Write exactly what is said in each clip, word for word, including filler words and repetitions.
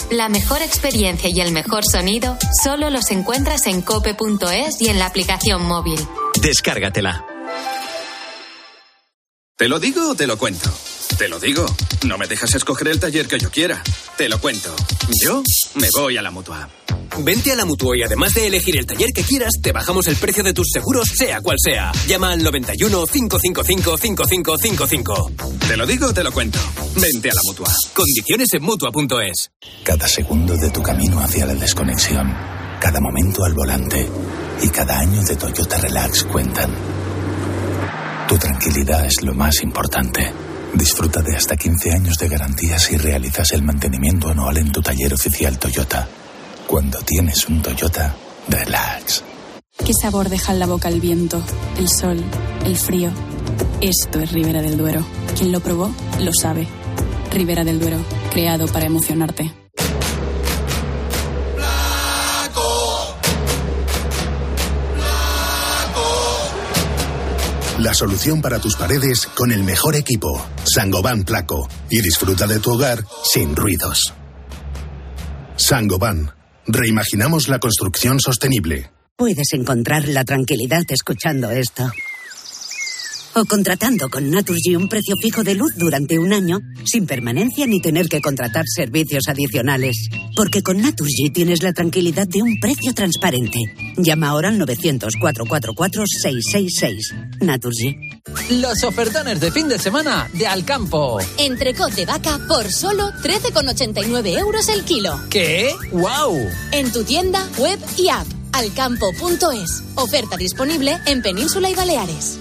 La mejor experiencia y el mejor sonido solo los encuentras en cope punto es y en la aplicación móvil. Descárgatela. ¿Te lo digo o te lo cuento? Te lo digo. No me dejas escoger el taller que yo quiera. Te lo cuento. Yo me voy a la Mutua. Vente a la Mutua y además de elegir el taller que quieras, te bajamos el precio de tus seguros, sea cual sea. Llama al noventa y uno, cinco cinco cinco, cinco cinco cinco cinco. Te lo digo o te lo cuento. Vente a la Mutua. Condiciones en Mutua punto es. Cada segundo de tu camino hacia la desconexión, cada momento al volante y cada año de Toyota Relax cuentan. Tu tranquilidad es lo más importante. Disfruta de hasta quince años de garantía si realizas el mantenimiento anual en tu taller oficial Toyota. Cuando tienes un Toyota, relax. ¿Qué sabor deja en la boca el viento, el sol, el frío? Esto es Ribera del Duero. Quien lo probó, lo sabe. Ribera del Duero, creado para emocionarte. La solución para tus paredes con el mejor equipo, Saint-Gobain Placo. Y disfruta de tu hogar sin ruidos. Saint-Gobain. Reimaginamos la construcción sostenible. Puedes encontrar la tranquilidad escuchando esto. O contratando con Naturgy un precio fijo de luz durante un año, sin permanencia ni tener que contratar servicios adicionales. Porque con Naturgy tienes la tranquilidad de un precio transparente. Llama ahora al novecientos, cuatrocientos cuarenta y cuatro, seiscientos sesenta y seis. Naturgy. Los ofertones de fin de semana de Alcampo. Entrecot de vaca por solo trece con ochenta y nueve euros el kilo. ¿Qué? ¡Guau! En tu tienda, web y app. alcampo punto es. Oferta disponible en Península y Baleares.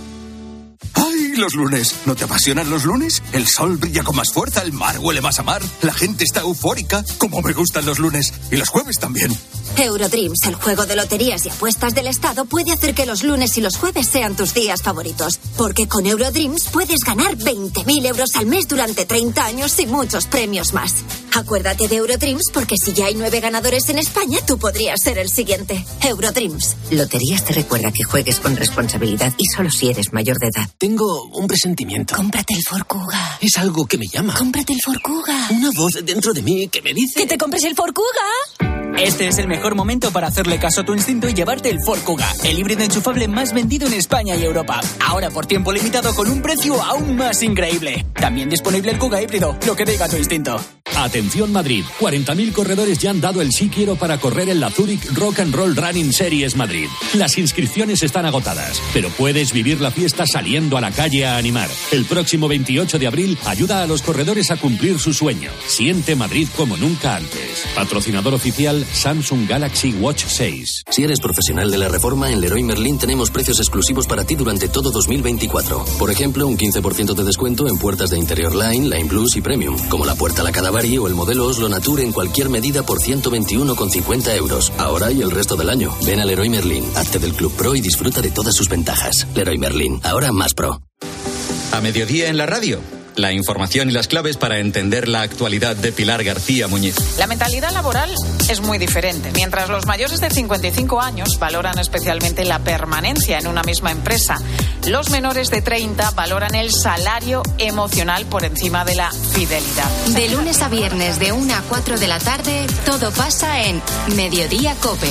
¡Ay, los lunes! ¿No te apasionan los lunes? El sol brilla con más fuerza, el mar huele más a mar, la gente está eufórica. ¡Cómo me gustan los lunes! Y los jueves también. Eurodreams, el juego de loterías y apuestas del Estado, puede hacer que los lunes y los jueves sean tus días favoritos. Porque con Eurodreams puedes ganar veinte mil euros al mes durante treinta años y muchos premios más. Acuérdate de Eurodreams porque si ya hay nueve ganadores en España, tú podrías ser el siguiente. Eurodreams. Loterías te recuerda que juegues con responsabilidad y solo si eres mayor de edad. Tengo un presentimiento. Cómprate el Ford Kuga. Es algo que me llama. Cómprate el Ford Kuga. Una voz dentro de mí que me dice... ¡Que te compres el Ford Kuga! Este es el mejor momento para hacerle caso a tu instinto y llevarte el Ford Kuga, el híbrido enchufable más vendido en España y Europa. Ahora por tiempo limitado con un precio aún más increíble. También disponible el Kuga híbrido, lo que diga tu instinto. Atención Madrid, cuarenta mil corredores ya han dado el sí quiero para correr en la Zurich Rock and Roll Running Series Madrid. Las inscripciones están agotadas, pero puedes vivir la fiesta saliendo a la calle a animar. El próximo veintiocho de abril ayuda a los corredores a cumplir su sueño. Siente Madrid como nunca antes. Patrocinador oficial Samsung Galaxy Watch seis. Si eres profesional de la reforma, en Leroy Merlin tenemos precios exclusivos para ti durante todo dos mil veinticuatro. Por ejemplo, un quince por ciento de descuento en puertas de interior Line, Line Plus y Premium, como la puerta La Cadavari o el modelo Oslo Nature en cualquier medida por ciento veintiuno con cincuenta euros. Ahora y el resto del año. Ven a Leroy Merlin, hazte del Club Pro y disfruta de todas sus ventajas. Leroy Merlin, ahora más pro. A mediodía en la radio. La información y las claves para entender la actualidad de Pilar García Muñiz. La mentalidad laboral es muy diferente. Mientras los mayores de cincuenta y cinco años valoran especialmente la permanencia en una misma empresa, los menores de treinta valoran el salario emocional por encima de la fidelidad. De lunes a viernes de una a cuatro de la tarde, todo pasa en Mediodía Cope.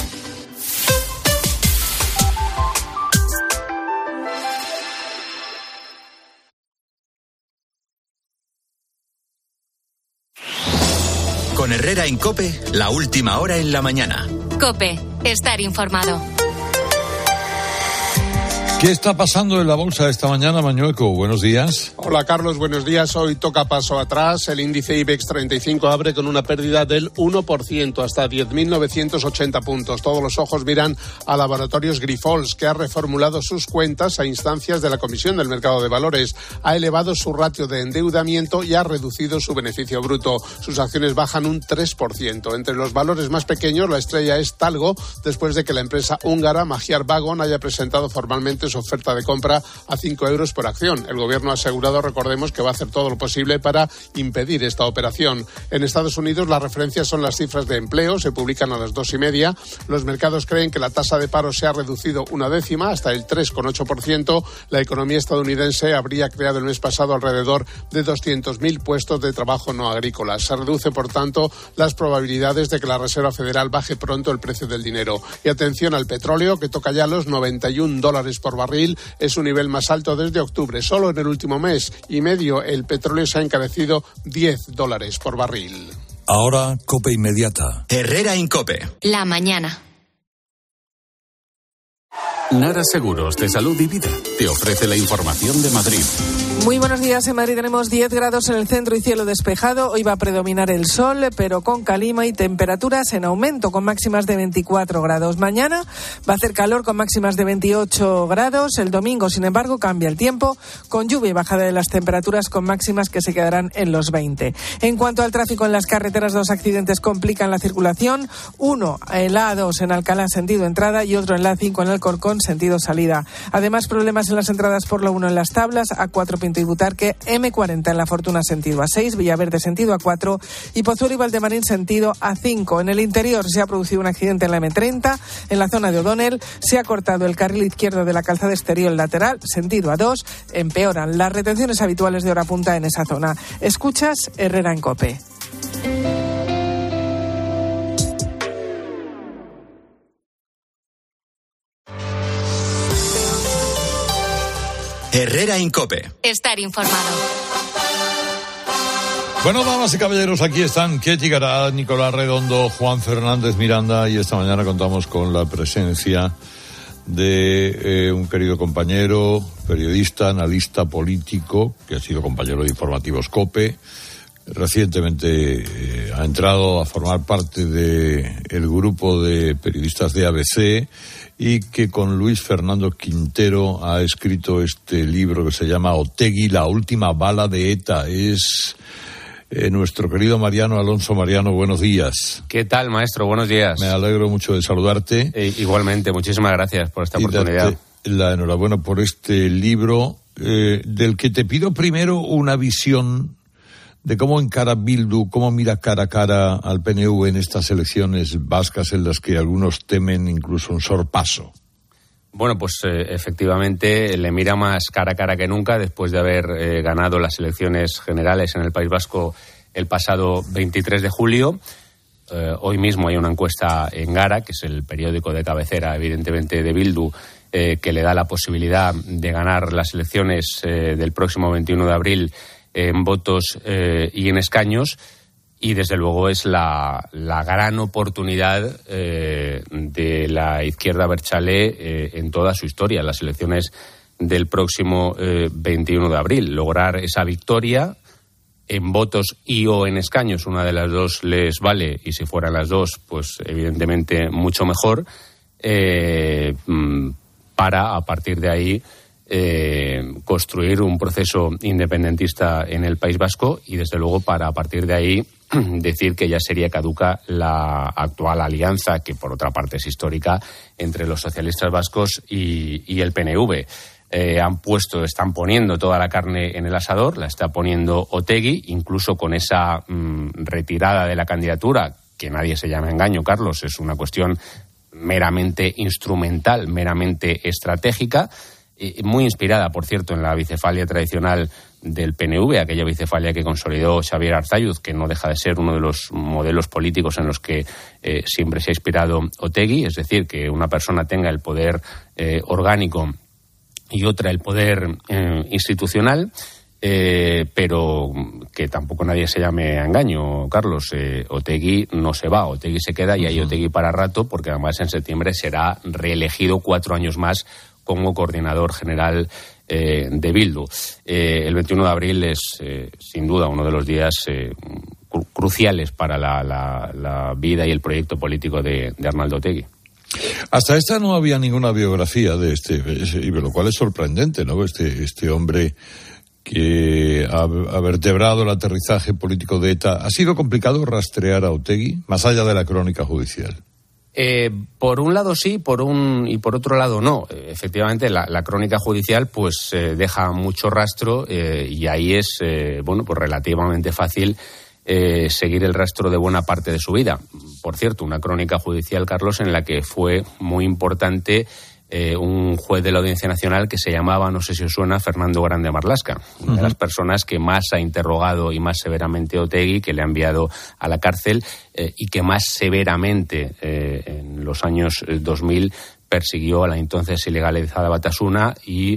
Con Herrera en COPE, la última hora en la mañana. COPE, estar informado. ¿Qué está pasando en la bolsa esta mañana, Mañueco? Buenos días. Hola, Carlos, buenos días. Hoy toca paso atrás. El índice IBEX treinta y cinco abre con una pérdida del uno por ciento, hasta diez mil novecientos ochenta puntos. Todos los ojos miran a Laboratorios Grifols, que ha reformulado sus cuentas a instancias de la Comisión del Mercado de Valores. Ha elevado su ratio de endeudamiento y ha reducido su beneficio bruto. Sus acciones bajan un tres por ciento. Entre los valores más pequeños, la estrella es Talgo, después de que la empresa húngara Magyar Vagon haya presentado formalmente su oferta de compra a cinco euros por acción. El gobierno ha asegurado, recordemos, que va a hacer todo lo posible para impedir esta operación. En Estados Unidos las referencias son las cifras de empleo, se publican a las dos y media. Los mercados creen que la tasa de paro se ha reducido una décima hasta el tres coma ocho por ciento. La economía estadounidense habría creado el mes pasado alrededor de doscientos mil puestos de trabajo no agrícolas. Se reduce, por tanto, las probabilidades de que la Reserva Federal baje pronto el precio del dinero. Y atención al petróleo, que toca ya los noventa y un dólares por barril. Es su nivel más alto desde octubre. Solo en el último mes y medio el petróleo se ha encarecido diez dólares por barril. Ahora, COPE Inmediata. Herrera Incope. La mañana. Nara Seguros de Salud y Vida te ofrece la información de Madrid. Muy buenos días. En Madrid tenemos diez grados en el centro y cielo despejado. Hoy va a predominar el sol, pero con calima y temperaturas en aumento, con máximas de veinticuatro grados. Mañana va a hacer calor con máximas de veintiocho grados. El domingo, sin embargo, cambia el tiempo, con lluvia y bajada de las temperaturas, con máximas que se quedarán en los veinte. En cuanto al tráfico en las carreteras, dos accidentes complican la circulación. Uno en la A dos en Alcalá, sentido entrada, y otro en la A cinco en Alcorcón, sentido salida. Además, problemas en las entradas por la uno en Las Tablas, A cuatro Pinto y Butarque, eme cuarenta en La Fortuna, sentido A seis, Villaverde, sentido A cuatro, y Pozuelo y Valdemarín, sentido A cinco. En el interior se ha producido un accidente en la eme treinta, en la zona de O'Donnell, se ha cortado el carril izquierdo de la calzada exterior lateral, sentido A dos, empeoran las retenciones habituales de hora punta en esa zona. Escuchas Herrera en COPE. Herrera Incope. Estar informado. Bueno, damas y caballeros, aquí están Ketty Garat, Nicolás Redondo, Juan Fernández Miranda, y esta mañana contamos con la presencia de eh, un querido compañero, periodista, analista político, que ha sido compañero de Informativos COPE. Recientemente eh, ha entrado a formar parte del grupo de periodistas de A B C, y que con Luis Fernando Quintero ha escrito este libro que se llama Otegi, la última bala de ETA. Es eh, nuestro querido Mariano Alonso. Mariano, buenos días. ¿Qué tal, maestro? Buenos días. Me alegro mucho de saludarte. Eh, igualmente, muchísimas gracias por esta y oportunidad. La enhorabuena por este libro, eh, del que te pido primero una visión de cómo encara Bildu, cómo mira cara a cara al P N V en estas elecciones vascas en las que algunos temen incluso un sorpaso. Bueno, pues eh, efectivamente le mira más cara a cara que nunca después de haber eh, ganado las elecciones generales en el País Vasco el pasado veintitrés de julio. Eh, hoy mismo hay una encuesta en Gara, que es el periódico de cabecera, evidentemente, de Bildu, eh, que le da la posibilidad de ganar las elecciones eh, del próximo veintiuno de abril en votos eh, y en escaños, y desde luego es la, la gran oportunidad eh, de la izquierda abertzale eh, en toda su historia, las elecciones del próximo eh, veintiuno de abril. Lograr esa victoria en votos y o en escaños, una de las dos les vale, y si fueran las dos, pues evidentemente mucho mejor, eh, para a partir de ahí Eh, construir un proceso independentista en el País Vasco, y desde luego para a partir de ahí decir que ya sería caduca la actual alianza, que por otra parte es histórica, entre los socialistas vascos y, y el P N V. Eh, han puesto, están poniendo toda la carne en el asador, la está poniendo Otegi, incluso con esa mm, retirada de la candidatura, que nadie se llame a engaño, Carlos, es una cuestión meramente instrumental, meramente estratégica, muy inspirada, por cierto, en la bicefalia tradicional del P N V, aquella bicefalia que consolidó Xabier Arzalluz, que no deja de ser uno de los modelos políticos en los que eh, siempre se ha inspirado Otegi, es decir, que una persona tenga el poder eh, orgánico y otra el poder eh, institucional, eh, pero que tampoco nadie se llame a engaño, Carlos. Eh, Otegi no se va, Otegi se queda, y hay Otegi para rato, porque además en septiembre será reelegido cuatro años más como coordinador general eh, de Bildu. Eh, el veintiuno de abril es, eh, sin duda, uno de los días eh, cru- cruciales para la, la, la vida y el proyecto político de, de Arnaldo Otegi. Hasta esta no había ninguna biografía de este, lo cual es sorprendente, ¿no? Este, este hombre que ha, ha vertebrado el aterrizaje político de ETA. ¿Ha sido complicado rastrear a Otegi, más allá de la crónica judicial? Eh, por un lado sí, por un y por otro lado no. Efectivamente, la, la crónica judicial pues eh, deja mucho rastro eh, y ahí es eh, bueno pues relativamente fácil eh, seguir el rastro de buena parte de su vida. Por cierto, una crónica judicial, Carlos, en la que fue muy importante eh, un juez de la Audiencia Nacional que se llamaba, no sé si os suena, Fernando Grande Marlaska, una uh-huh. de las personas que más ha interrogado y más severamente a Otegi, que le ha enviado a la cárcel eh, y que más severamente eh, en los años dos mil persiguió a la entonces ilegalizada Batasuna y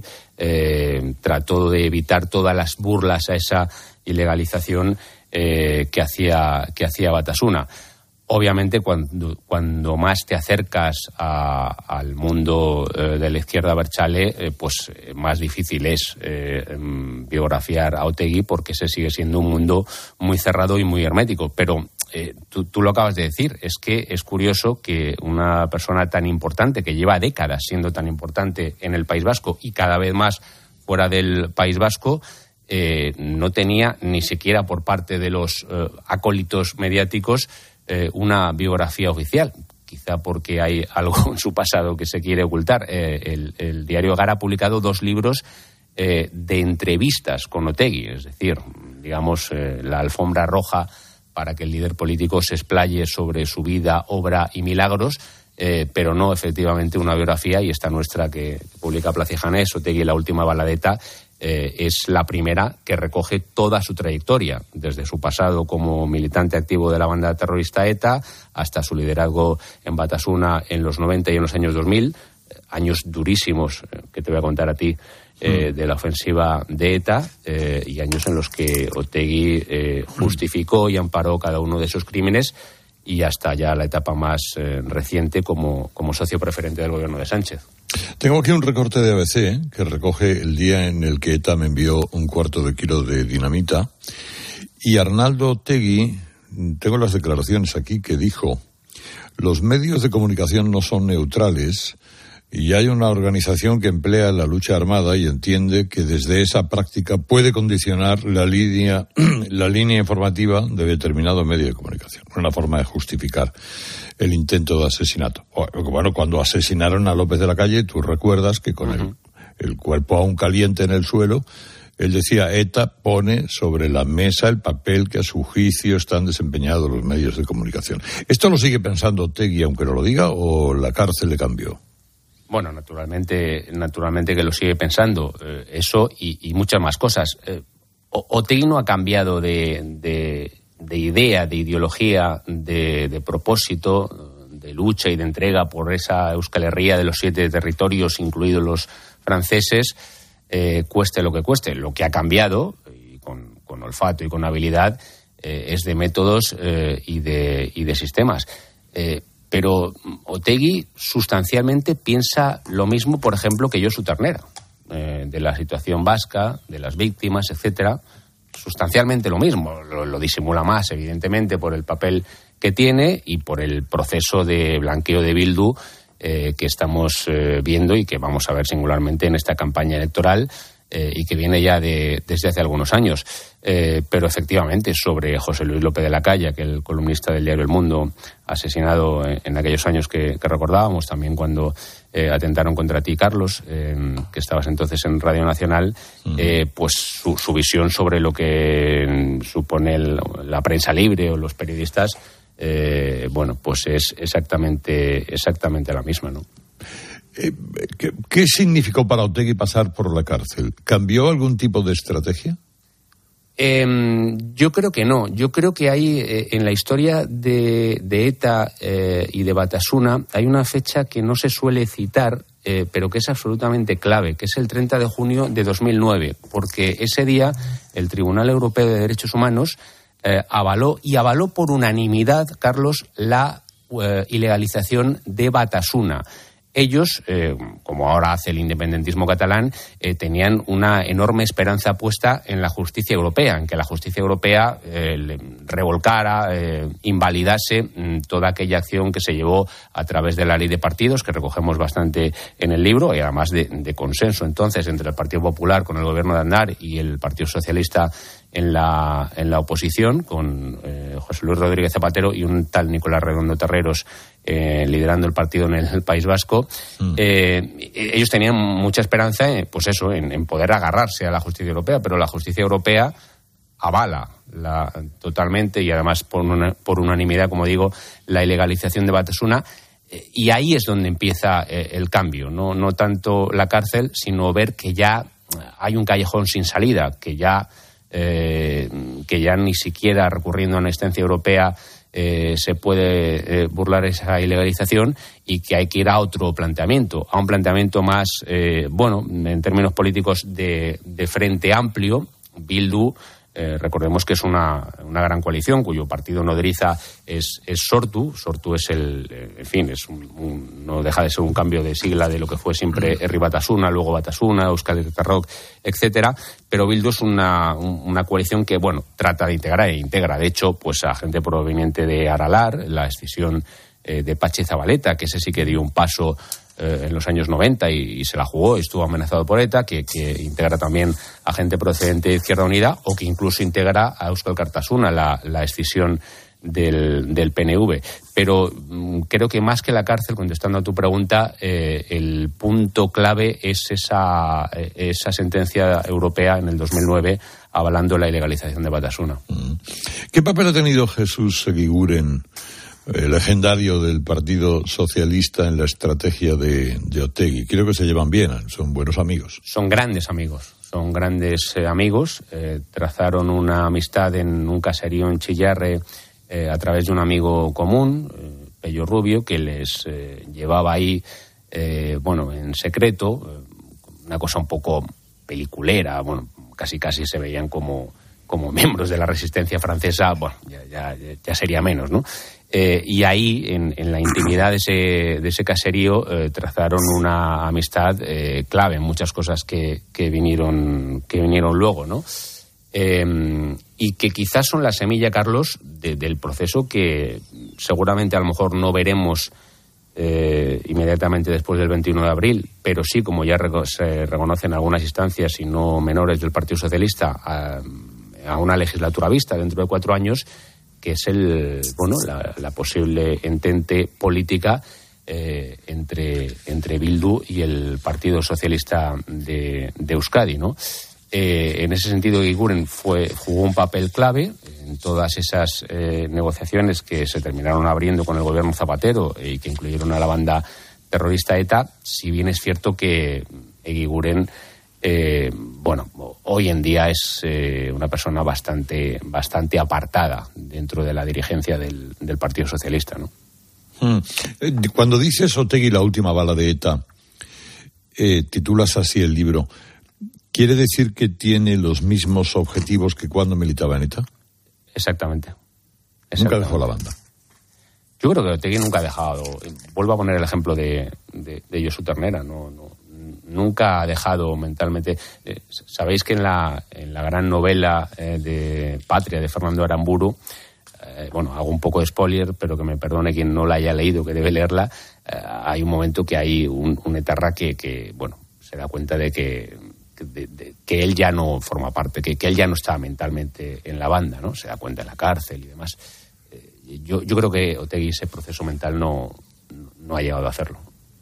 eh, trató de evitar todas las burlas a esa ilegalización eh, que hacía que hacía Batasuna. Obviamente, cuando, cuando más te acercas a, al mundo eh, de la izquierda Abertzale, eh, pues eh, más difícil es eh, biografiar a Otegi, porque ese sigue siendo un mundo muy cerrado y muy hermético. Pero eh, tú, tú lo acabas de decir, es que es curioso que una persona tan importante, que lleva décadas siendo tan importante en el País Vasco y cada vez más fuera del País Vasco, eh, no tenía ni siquiera por parte de los eh, acólitos mediáticos Eh, una biografía oficial, quizá porque hay algo en su pasado que se quiere ocultar. Eh, el, el diario Gara ha publicado dos libros eh, de entrevistas con Otegi, es decir, digamos, eh, la alfombra roja para que el líder político se explaye sobre su vida, obra y milagros, eh, pero no efectivamente una biografía, y esta nuestra que, que publica Placijanés, Otegi, la última baladeta, Eh, es la primera que recoge toda su trayectoria, desde su pasado como militante activo de la banda terrorista ETA hasta su liderazgo en Batasuna en los noventa y en los años dos mil, eh, años durísimos eh, que te voy a contar a ti eh, mm. de la ofensiva de ETA, eh, y años en los que Otegi eh, justificó y amparó cada uno de esos crímenes, y hasta ya la etapa más eh, reciente como, como socio preferente del gobierno de Sánchez. Tengo aquí un recorte de A B C que recoge el día en el que ETA me envió un cuarto de kilo de dinamita, y Arnaldo Otegi, tengo las declaraciones aquí, que dijo: los medios de comunicación no son neutrales y hay una organización que emplea la lucha armada y entiende que desde esa práctica puede condicionar la línea, la línea informativa de determinado medio de comunicación. Una forma de justificar el intento de asesinato. Bueno, cuando asesinaron a López de la Calle, tú recuerdas que con uh-huh. el, el cuerpo aún caliente en el suelo, él decía: ETA pone sobre la mesa el papel que a su juicio están desempeñando los medios de comunicación. ¿Esto lo sigue pensando Otegi aunque no lo diga, o la cárcel le cambió? Bueno, naturalmente, naturalmente que lo sigue pensando, eh, eso y, y muchas más cosas. Eh, Otegi no ha cambiado de, de, de idea, de ideología, de, de propósito, de lucha y de entrega por esa Euskal Herria de los siete territorios, incluidos los franceses, eh, cueste lo que cueste. Lo que ha cambiado, y con, con olfato y con habilidad, eh, es de métodos eh, y, de, y de sistemas. Eh, Pero Otegi sustancialmente piensa lo mismo, por ejemplo, que Josu Ternera, eh, de la situación vasca, de las víctimas, etcétera. Sustancialmente lo mismo. Lo, lo disimula más, evidentemente, por el papel que tiene y por el proceso de blanqueo de Bildu eh, que estamos eh, viendo y que vamos a ver singularmente en esta campaña electoral, eh, y que viene ya de, desde hace algunos años. Eh, pero efectivamente, sobre José Luis López de la Calle, aquel columnista del diario El Mundo, asesinado en, en aquellos años que, que recordábamos, también cuando eh, atentaron contra ti, Carlos, eh, que estabas entonces en Radio Nacional, uh-huh. eh, pues su, su visión sobre lo que supone el, la prensa libre o los periodistas, eh, bueno, pues es exactamente, exactamente la misma, ¿no? Eh, ¿qué, ¿Qué significó para Otegi pasar por la cárcel? ¿Cambió algún tipo de estrategia? Eh, yo creo que no. Yo creo que hay eh, en la historia de, de ETA eh, y de Batasuna hay una fecha que no se suele citar, eh, pero que es absolutamente clave, que es el treinta de junio de dos mil nueve, porque ese día el Tribunal Europeo de Derechos Humanos eh, avaló, y avaló por unanimidad, Carlos, la eh, ilegalización de Batasuna. Ellos, eh, como ahora hace el independentismo catalán, eh, tenían una enorme esperanza puesta en la justicia europea, en que la justicia europea eh, revolcara, eh, invalidase mm, toda aquella acción que se llevó a través de la ley de partidos, que recogemos bastante en el libro, y además de, de consenso entonces entre el Partido Popular con el gobierno de Aznar y el Partido Socialista en la, en la oposición, con eh, José Luis Rodríguez Zapatero y un tal Nicolás Redondo Terreros eh, liderando el partido en el, el País Vasco. Mm. Eh, ellos tenían mucha esperanza, eh, pues eso, en, en poder agarrarse a la justicia europea, pero la justicia europea avala la, totalmente y además por, una, por unanimidad, como digo, la ilegalización de Batasuna. Eh, y ahí es donde empieza eh, el cambio, ¿no? No tanto la cárcel, sino ver que ya hay un callejón sin salida, que ya Eh, que ya ni siquiera recurriendo a una instancia europea eh, se puede eh, burlar esa ilegalización y que hay que ir a otro planteamiento, a un planteamiento más, eh, bueno, en términos políticos de, de frente amplio. Bildu, eh, recordemos que es una, una gran coalición cuyo partido nodriza es, es Sortu. Sortu es el, eh, en fin, es un, un, no deja de ser un cambio de sigla de lo que fue siempre Herri Batasuna, luego Batasuna, Euskal Herritarrok, etcétera. Pero Bildu es una, una coalición que, bueno, trata de integrar e integra. De hecho, pues a gente proveniente de Aralar, la escisión eh, de Patxi Zabaleta, que ese sí que dio un paso eh, en los años noventa y, y se la jugó y estuvo amenazado por ETA, que, que integra también a gente procedente de Izquierda Unida, o que incluso integra a Euskal Kartasuna, la, la escisión del, del P N V. Pero mm, creo que más que la cárcel, contestando a tu pregunta, eh, el punto clave es esa, esa sentencia europea en el dos mil nueve avalando la ilegalización de Batasuna. ¿Qué papel ha tenido Jesús Eguiguren, el legendario del Partido Socialista, en la estrategia de, de Otegi? Creo que se llevan bien, son buenos amigos. Son grandes amigos, son grandes eh, amigos. Eh, trazaron una amistad en un caserío en Chillarre eh, a través de un amigo común, eh, Pello Rubio, que les eh, llevaba ahí, eh, bueno, en secreto, eh, una cosa un poco peliculera, bueno, casi casi se veían como, como miembros de la resistencia francesa. Bueno, ya, ya, ya sería menos, ¿no? Eh, y ahí, en, en la intimidad de ese, de ese caserío, eh, trazaron una amistad eh, clave en muchas cosas que, que, vinieron, que vinieron luego, ¿no? Eh, y que quizás son la semilla, Carlos, de, del proceso que seguramente a lo mejor no veremos eh, inmediatamente después del veintiuno de abril, pero sí, como ya reco- se reconocen algunas instancias, y no menores, del Partido Socialista, a, a una legislatura vista dentro de cuatro años, que es el, bueno, la, la posible entente política eh, entre, entre Bildu y el Partido Socialista de, de Euskadi, ¿no? Eh, en ese sentido, Eguiguren fue, jugó un papel clave en todas esas eh, negociaciones que se terminaron abriendo con el gobierno Zapatero y que incluyeron a la banda terrorista ETA, si bien es cierto que Eguiguren, eh, bueno, hoy en día es eh, una persona bastante, bastante apartada dentro de la dirigencia del, del Partido Socialista, ¿no? Hmm. Cuando dices Otegi, la última bala de ETA, eh, titulas así el libro, ¿quiere decir que tiene los mismos objetivos que cuando militaba en ETA? Exactamente. Exactamente. Nunca dejó la banda. Yo creo que Otegi nunca ha dejado. Vuelvo a poner el ejemplo de, de, de Josu Ternera. No, no, nunca ha dejado mentalmente. Eh, Sabéis que en la, en la gran novela eh, de Patria de Fernando Aramburu, eh, bueno, hago un poco de spoiler, pero que me perdone quien no la haya leído, que debe leerla. Eh, hay un momento que hay un, un etarra que, que, bueno, se da cuenta de que De, de, que él ya no forma parte, que, que él ya no está mentalmente en la banda, ¿no? Se da cuenta en la cárcel y demás. Eh, yo, yo creo que Otegi ese proceso mental no, no ha llegado a hacerlo.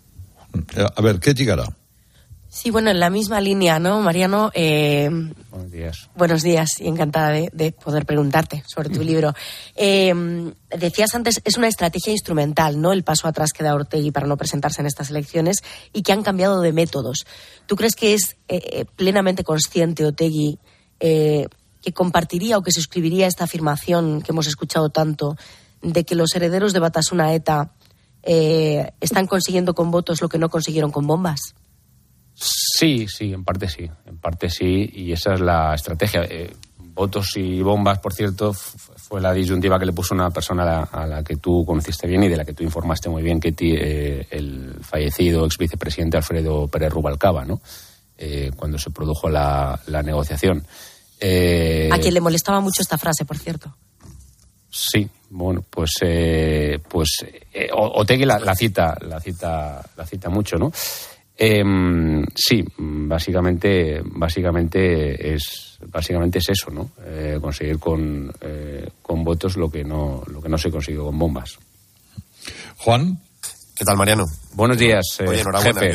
A ver, ¿qué llegará? Sí, bueno, en la misma línea, ¿no, Mariano? Eh, buenos días. Buenos días y encantada de, de poder preguntarte sobre tu libro. Eh, decías antes, es una estrategia instrumental, ¿no? El paso atrás que da Otegi para no presentarse en estas elecciones y que han cambiado de métodos. ¿Tú crees que es eh, plenamente consciente Otegi eh, que compartiría o que suscribiría esta afirmación que hemos escuchado tanto de que los herederos de Batasuna ETA eh, están consiguiendo con votos lo que no consiguieron con bombas? Sí, sí, en parte sí, en parte sí, y esa es la estrategia. Eh, votos y bombas, por cierto, f- fue la disyuntiva que le puso una persona a la, a la que tú conociste bien y de la que tú informaste muy bien, Ketty, eh, el fallecido ex vicepresidente Alfredo Pérez Rubalcaba, ¿no? Eh, cuando se produjo la, la negociación. Eh, a quien le molestaba mucho esta frase, por cierto. Sí, bueno, pues, eh, pues eh, Otegi la, la cita, la cita, la cita mucho, ¿no? Eh, sí, básicamente, básicamente es, básicamente es eso, ¿no? Eh, conseguir con, eh, con votos lo que no, lo que no se consiguió con bombas. Juan. ¿Qué tal, Mariano? Buenos días, eh, Oye, enhorabuena. jefe.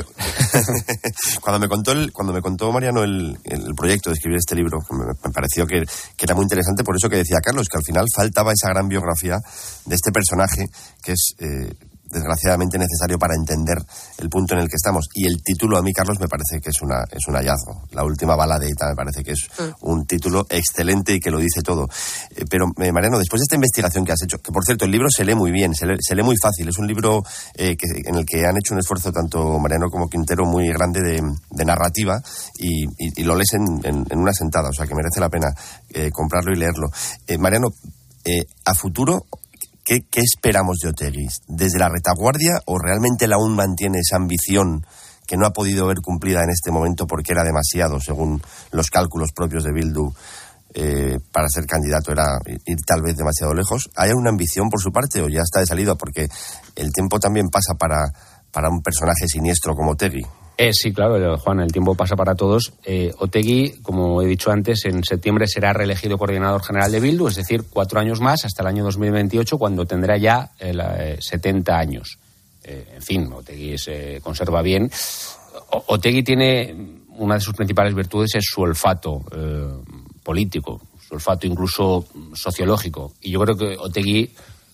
cuando me contó el, cuando me contó Mariano el, el proyecto de escribir este libro, me, me pareció que, que era muy interesante, por eso que decía Carlos, que al final faltaba esa gran biografía de este personaje que es eh, desgraciadamente necesario para entender el punto en el que estamos. Y el título a mí, Carlos, me parece que es una es un hallazgo. La última bala de ETA me parece que es un título excelente y que lo dice todo. Eh, pero, eh, Mariano, después de esta investigación que has hecho, que por cierto el libro se lee muy bien, se lee, se lee muy fácil, es un libro eh, que, en el que han hecho un esfuerzo tanto Mariano como Quintero muy grande de, de narrativa y, y, y lo lees en, en, en una sentada, o sea que merece la pena eh, comprarlo y leerlo. Eh, Mariano, eh, a futuro, ¿Qué, ¿Qué esperamos de Otegi? ¿Desde la retaguardia o realmente él aún mantiene esa ambición que no ha podido ver cumplida en este momento porque era demasiado, según los cálculos propios de Bildu, eh, para ser candidato era ir tal vez demasiado lejos? ¿Hay una ambición por su parte o ya está de salida? Porque el tiempo también pasa para, para un personaje siniestro como Otegi. Eh, sí, claro, Juan, el tiempo pasa para todos. Eh, Otegi, como he dicho antes, en septiembre será reelegido coordinador general de Bildu, es decir, cuatro años más, hasta el año dos mil veintiocho, cuando tendrá ya eh, setenta años. Eh, en fin, Otegi se conserva bien. O- Otegi tiene, una de sus principales virtudes es su olfato eh, político, su olfato incluso sociológico. Y yo creo que Otegi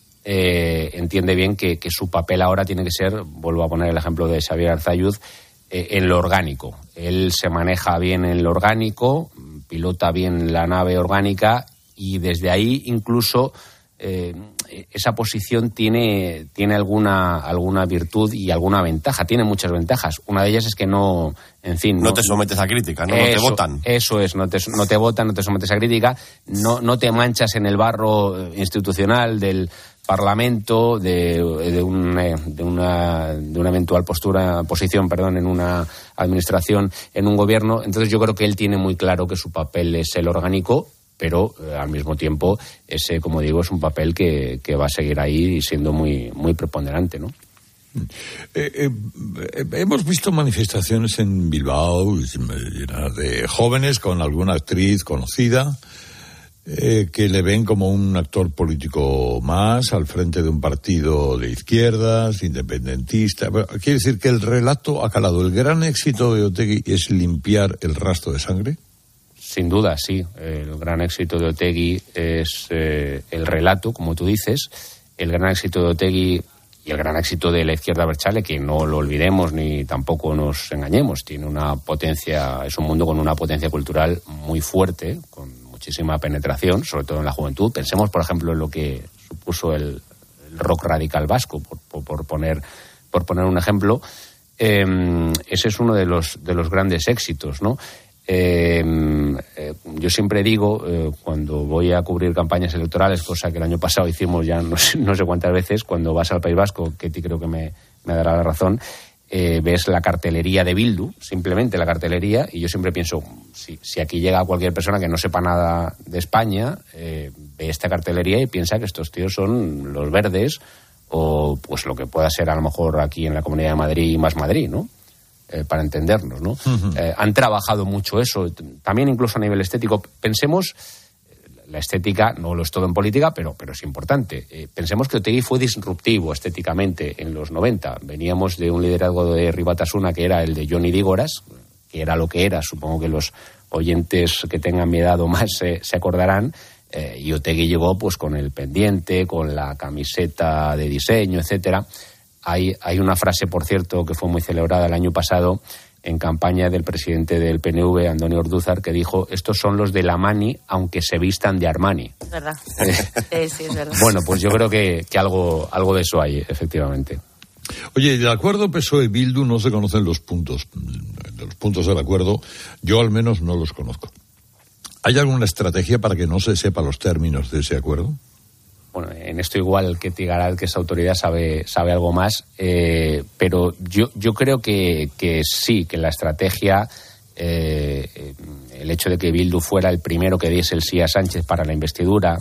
eh, entiende bien que, que su papel ahora tiene que ser, vuelvo a poner el ejemplo de Xavier Arzayuz, en lo orgánico. Él se maneja bien en lo orgánico, pilota bien la nave orgánica y desde ahí incluso eh, esa posición tiene, tiene alguna, alguna virtud y alguna ventaja. Tiene muchas ventajas. Una de ellas es que no, en fin... No, no te sometes a crítica, ¿no? Eso, no te votan. Eso es, no te, no te votan, no te sometes a crítica, no, no te manchas en el barro institucional del Parlamento, de, de, un, de, una, de una eventual postura, posición, perdón, en una administración, en un gobierno. Entonces yo creo que él tiene muy claro que su papel es el orgánico, pero eh, al mismo tiempo ese, como digo, es un papel que, que va a seguir ahí siendo muy, muy preponderante, ¿no? Eh, eh, hemos visto manifestaciones en Bilbao de jóvenes con alguna actriz conocida eh, que le ven como un actor político más al frente de un partido de izquierdas, independentista. Bueno, quiere decir que el relato ha calado. ¿El gran éxito de Otegi es limpiar el rastro de sangre? Sin duda, sí. El gran éxito de Otegi es eh, el relato, como tú dices. El gran éxito de Otegi y el gran éxito de la izquierda abertzale, que no lo olvidemos ni tampoco nos engañemos. Tiene una potencia, es un mundo con una potencia cultural muy fuerte, con muchísima penetración, sobre todo en la juventud. Pensemos, por ejemplo, en lo que supuso el, el rock radical vasco, por, por, por poner por poner un ejemplo. Eh, ese es uno de los de los grandes éxitos, ¿no? Eh, eh, yo siempre digo, eh, cuando voy a cubrir campañas electorales, cosa que el año pasado hicimos ya no sé, no sé cuántas veces, cuando vas al País Vasco, Ketty creo que me, me dará la razón, eh, ves la cartelería de Bildu, simplemente la cartelería, y yo siempre pienso, si, si aquí llega cualquier persona que no sepa nada de España, eh, ve esta cartelería y piensa que estos tíos son los verdes, o pues lo que pueda ser a lo mejor aquí en la Comunidad de Madrid y Más Madrid, ¿no? Eh, para entendernos, ¿no? Uh-huh. Eh, han trabajado mucho eso, también incluso a nivel estético. Pensemos, la estética no lo es todo en política, pero, pero es importante. Eh, pensemos que Otegi fue disruptivo estéticamente en los noventa. Veníamos de un liderazgo de Herri Batasuna que era el de Johnny Dígoras, que era lo que era, supongo que los oyentes que tengan mi edad o más eh, se acordarán, eh, y Otegi llegó pues con el pendiente, con la camiseta de diseño, etcétera. Hay, hay una frase, por cierto, que fue muy celebrada el año pasado en campaña del presidente del P N V, Antonio Ortúzar, que dijo: estos son los de la Mani, aunque se vistan de Armani. Es verdad. Sí, sí, es verdad. Bueno, pues yo creo que, que algo, algo de eso hay, efectivamente. Oye, del acuerdo P S O E-Bildu no se conocen los puntos. De los puntos del acuerdo, yo al menos no los conozco. ¿Hay alguna estrategia para que no se sepa los términos de ese acuerdo? Bueno, en esto igual que Tigaral, que es autoridad, sabe sabe algo más, eh, pero yo yo creo que, que sí, que la estrategia, eh, el hecho de que Bildu fuera el primero que diese el sí a Sánchez para la investidura,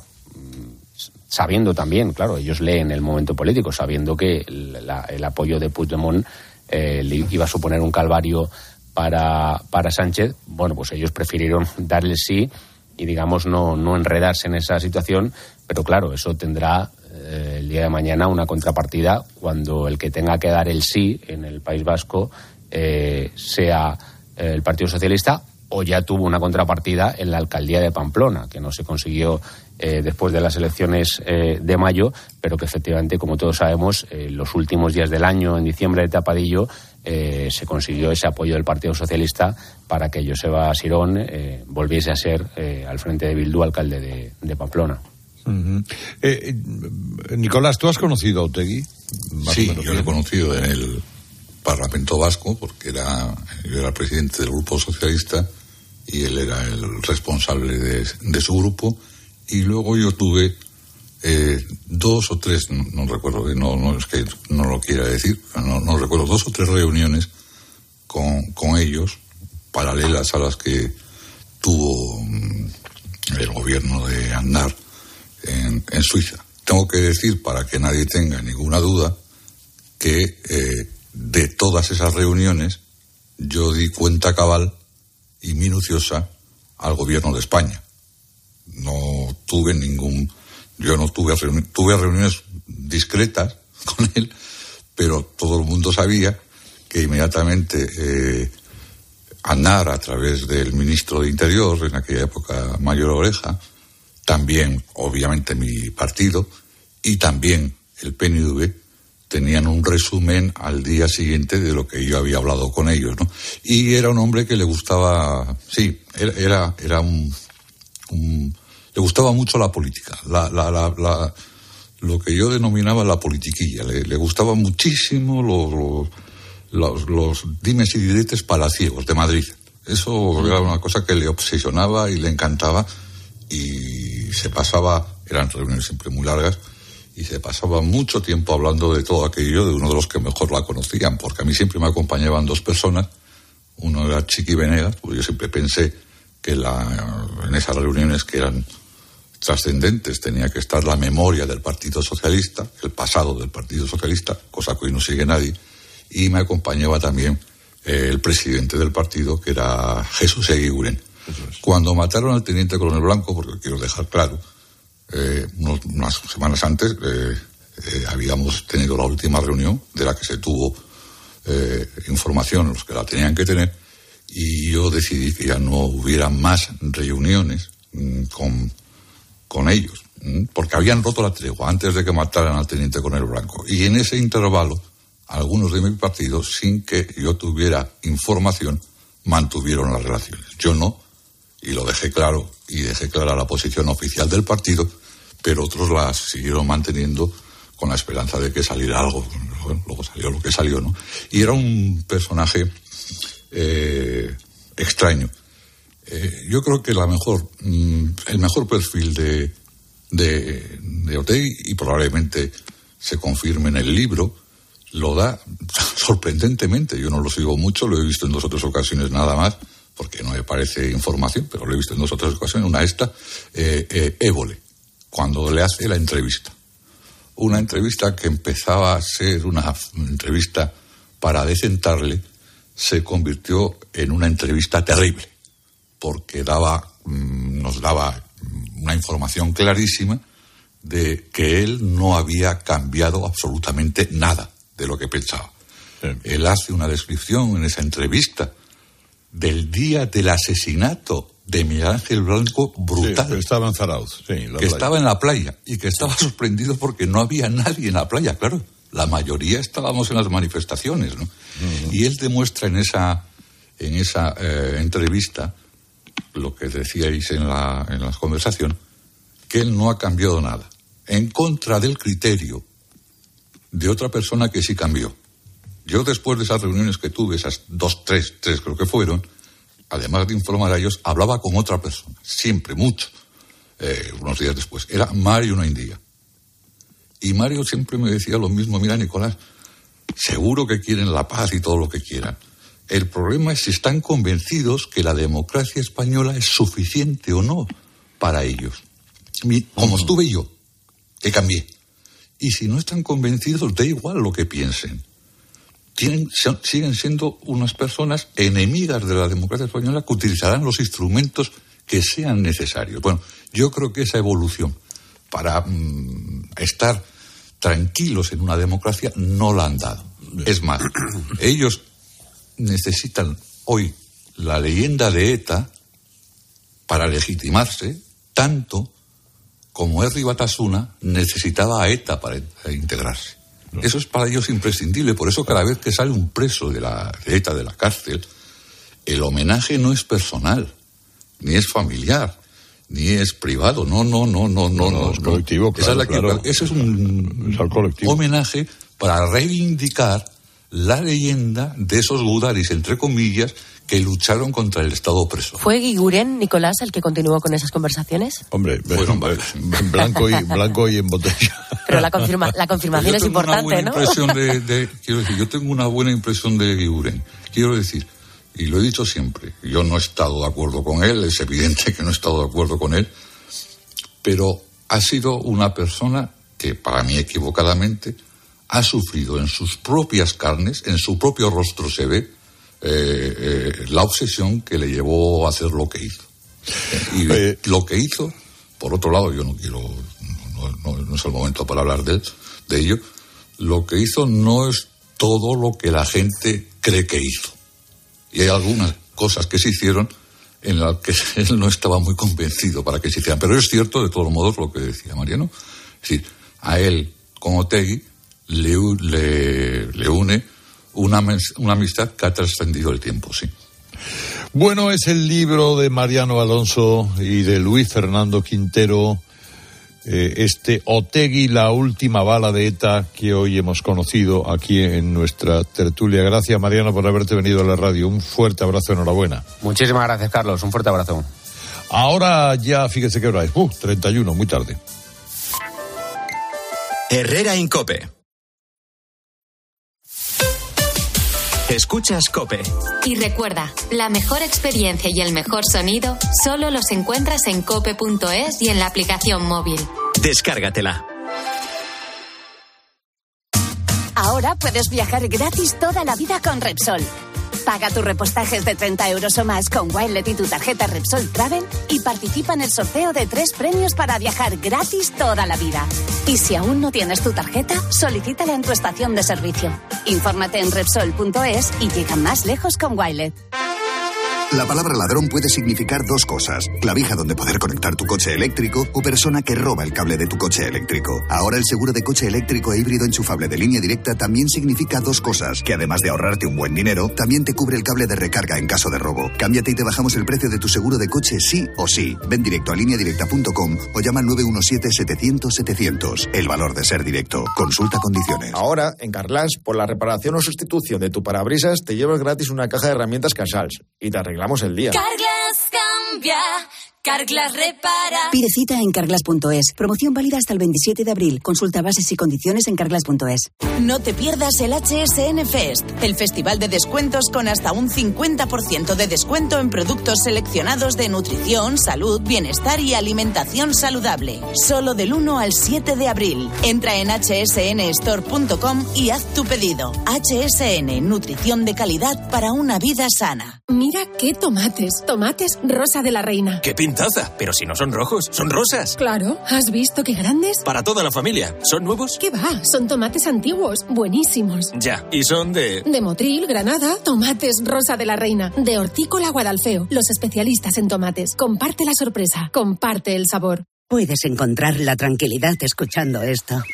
sabiendo también, claro, ellos leen el momento político, sabiendo que la, el apoyo de Puigdemont eh, le iba a suponer un calvario para, para Sánchez, bueno, pues ellos prefirieron darle el sí y, digamos, no, no enredarse en esa situación, pero claro, eso tendrá eh, el día de mañana una contrapartida cuando el que tenga que dar el sí en el País Vasco eh, sea eh, el Partido Socialista, o ya tuvo una contrapartida en la alcaldía de Pamplona, que no se consiguió eh, después de las elecciones eh, de mayo, pero que efectivamente, como todos sabemos, en eh, los últimos días del año, en diciembre de tapadillo, eh, se consiguió ese apoyo del Partido Socialista para que Joseba Sirón eh, volviese a ser eh, al frente de Bildu alcalde de, de Pamplona. Uh-huh. eh, Nicolás, ¿tú has conocido a Otegi? Sí, yo lo he conocido en el Parlamento Vasco, porque era, yo era presidente del Grupo Socialista y él era el responsable de, de su grupo, y luego yo tuve eh, dos o tres, no, no recuerdo, no, no es que no lo quiera decir, no, no recuerdo, dos o tres reuniones con, con ellos, paralelas a las que tuvo mm, el gobierno de Aznar en, en Suiza. Tengo que decir, para que nadie tenga ninguna duda, que eh, de todas esas reuniones yo di cuenta cabal y minuciosa al gobierno de España. No tuve ningún, yo no tuve reuniones, tuve reuniones discretas con él, pero todo el mundo sabía que inmediatamente eh, Aznar, a través del ministro de Interior, en aquella época Mayor Oreja, también obviamente mi partido y también el P N V, tenían un resumen al día siguiente de lo que yo había hablado con ellos, ¿no? Y era un hombre que le gustaba, sí, era, era, era un, un, le gustaba mucho la política, la, la, la, la, lo que yo denominaba la politiquilla, le, le gustaba muchísimo los, los, los dimes y diretes palaciegos de Madrid. Eso era una cosa que le obsesionaba y le encantaba, y se pasaba, eran reuniones siempre muy largas, y se pasaba mucho tiempo hablando de todo aquello de uno de los que mejor la conocían, porque a mí siempre me acompañaban dos personas. Uno era Chiqui Venegas, porque yo siempre pensé que la, en esas reuniones que eran trascendentes tenía que estar la memoria del Partido Socialista, el pasado del Partido Socialista, cosa que hoy no sigue nadie, y me acompañaba también eh, el presidente del partido, que era Jesús Eguiguren. Cuando mataron al teniente coronel Blanco, porque quiero dejar claro, Eh, unos, unas semanas antes eh, eh, habíamos tenido la última reunión de la que se tuvo eh, información los que la tenían que tener, y yo decidí que ya no hubiera más reuniones mm, con, con ellos, mm, porque habían roto la tregua antes de que mataran al teniente coronel Blanco, y en ese intervalo algunos de mi partido, sin que yo tuviera información, mantuvieron las relaciones. Yo no, y lo dejé claro, y dejé clara la posición oficial del partido, pero otros las siguieron manteniendo con la esperanza de que saliera algo. Bueno, luego salió lo que salió, ¿no? Y era un personaje eh, extraño. Eh, yo creo que la mejor, mm, el mejor perfil de, de, de Otegi, y probablemente se confirme en el libro, lo da sorprendentemente. Yo no lo sigo mucho, lo he visto en dos o tres ocasiones nada más, porque no me parece información, pero lo he visto en dos o tres ocasiones. Una esta, eh, eh, Évole, cuando le hace la entrevista. Una entrevista que empezaba a ser una entrevista para decentarle, se convirtió en una entrevista terrible, porque daba, nos daba una información clarísima de que él no había cambiado absolutamente nada de lo que pensaba. Sí. Él hace una descripción en esa entrevista del día del asesinato de Miguel Ángel Blanco brutal. Sí, estaba en Zarauz, sí, en la que playa. Estaba en la playa y que estaba sorprendido porque no había nadie en la playa, claro. La mayoría estábamos en las manifestaciones, ¿no? Uh-huh. Y él demuestra en esa en esa eh, entrevista, lo que decíais en la en la conversación, que él no ha cambiado nada, en contra del criterio de otra persona que sí cambió. Yo, después de esas reuniones que tuve, esas dos, tres, tres creo que fueron, además de informar a ellos, hablaba con otra persona, siempre, mucho, eh, unos días después. Era Mario Noindía. Y Mario siempre me decía lo mismo: mira, Nicolás, seguro que quieren la paz y todo lo que quieran. El problema es si están convencidos que la democracia española es suficiente o no para ellos. Como estuve yo, que cambié. Y si no están convencidos, da igual lo que piensen. tienen, siguen siendo unas personas enemigas de la democracia española que utilizarán los instrumentos que sean necesarios. Bueno, yo creo que esa evolución para mmm, estar tranquilos en una democracia no la han dado. Es más, ellos necesitan hoy la leyenda de ETA para legitimarse tanto como Herri Batasuna necesitaba a ETA para integrarse. Eso es para ellos imprescindible. Por eso cada vez que sale un preso de la de ETA de la cárcel, el homenaje no es personal, ni es familiar, ni es privado. No, no, no, no, no. no, no es colectivo, Esa claro, es la claro. que, ese es un es homenaje para reivindicar la leyenda de esos gudaris, entre comillas, que lucharon contra el Estado opresor. ¿Fue Guiguren, Nicolás, el que continuó con esas conversaciones? Hombre, bueno, en blanco y, blanco y en botella. Pero la, confirma, la confirmación es importante, ¿no? De, de, quiero decir, yo tengo una buena impresión de Guiguren. Quiero decir, y lo he dicho siempre, yo no he estado de acuerdo con él, es evidente que no he estado de acuerdo con él, pero ha sido una persona que, para mí equivocadamente, ha sufrido en sus propias carnes, en su propio rostro se ve, eh, eh, la obsesión que le llevó a hacer lo que hizo. Y eh, lo que hizo, por otro lado, yo no quiero, no, no, no es el momento para hablar de, de ello, lo que hizo no es todo lo que la gente cree que hizo. Y hay algunas cosas que se hicieron en las que él no estaba muy convencido para que se hicieran. Pero es cierto, de todos modos, lo que decía Mariano. Es decir, a él, con Otegi, Le, le, le une una, una amistad que ha trascendido el tiempo, sí. Bueno, es el libro de Mariano Alonso y de Luis Fernando Quintero, eh, este Otegi, la última bala de ETA, que hoy hemos conocido aquí en nuestra tertulia. Gracias, Mariano, por haberte venido a la radio. Un fuerte abrazo, enhorabuena. Muchísimas gracias, Carlos. Un fuerte abrazo. Ahora ya, fíjese qué hora es. Uh, treinta y uno, muy tarde. Herrera en COPE. Escuchas COPE. Y recuerda, la mejor experiencia y el mejor sonido solo los encuentras en cope punto es y en la aplicación móvil. Descárgatela. Ahora puedes viajar gratis toda la vida con Repsol. Paga tus repostajes de treinta euros o más con Wilet y tu tarjeta Repsol Travel y participa en el sorteo de tres premios para viajar gratis toda la vida. Y si aún no tienes tu tarjeta, solicítala en tu estación de servicio. Infórmate en Repsol punto es y llega más lejos con Wilet. La palabra ladrón puede significar dos cosas: clavija donde poder conectar tu coche eléctrico o persona que roba el cable de tu coche eléctrico. Ahora el seguro de coche eléctrico e híbrido enchufable de Línea Directa también significa dos cosas, que además de ahorrarte un buen dinero, también te cubre el cable de recarga en caso de robo. Cámbiate y te bajamos el precio de tu seguro de coche sí o sí. Ven directo a línea directa punto com o llama al nueve uno siete, setecientos, setecientos. El valor de ser directo. Consulta condiciones. Ahora, en Carglass, por la reparación o sustitución de tu parabrisas, te llevas gratis una caja de herramientas Casals y te arreglamos el día. Carglass cambia, Carglass repara. Pide cita en carglass punto es. Promoción válida hasta el veintisiete de abril. Consulta bases y condiciones en carglass punto es. No te pierdas el H S N Fest, el festival de descuentos con hasta un cincuenta por ciento de descuento en productos seleccionados de nutrición, salud, bienestar y alimentación saludable. Solo del uno al siete de abril. Entra en hache ese ene store punto com y haz tu pedido. H S N, nutrición de calidad para una vida sana. Mira qué tomates. Tomates Rosa de la Reina. ¡Qué pintaza! Pero si no son rojos, son rosas. Claro. ¿Has visto qué grandes? Para toda la familia. ¿Son nuevos? ¿Qué va? Son tomates antiguos. Buenísimos. Ya. ¿Y son de...? De Motril, Granada. Tomates Rosa de la Reina. De Hortícola Guadalfeo. Los especialistas en tomates. Comparte la sorpresa. Comparte el sabor. Puedes encontrar la tranquilidad escuchando esto.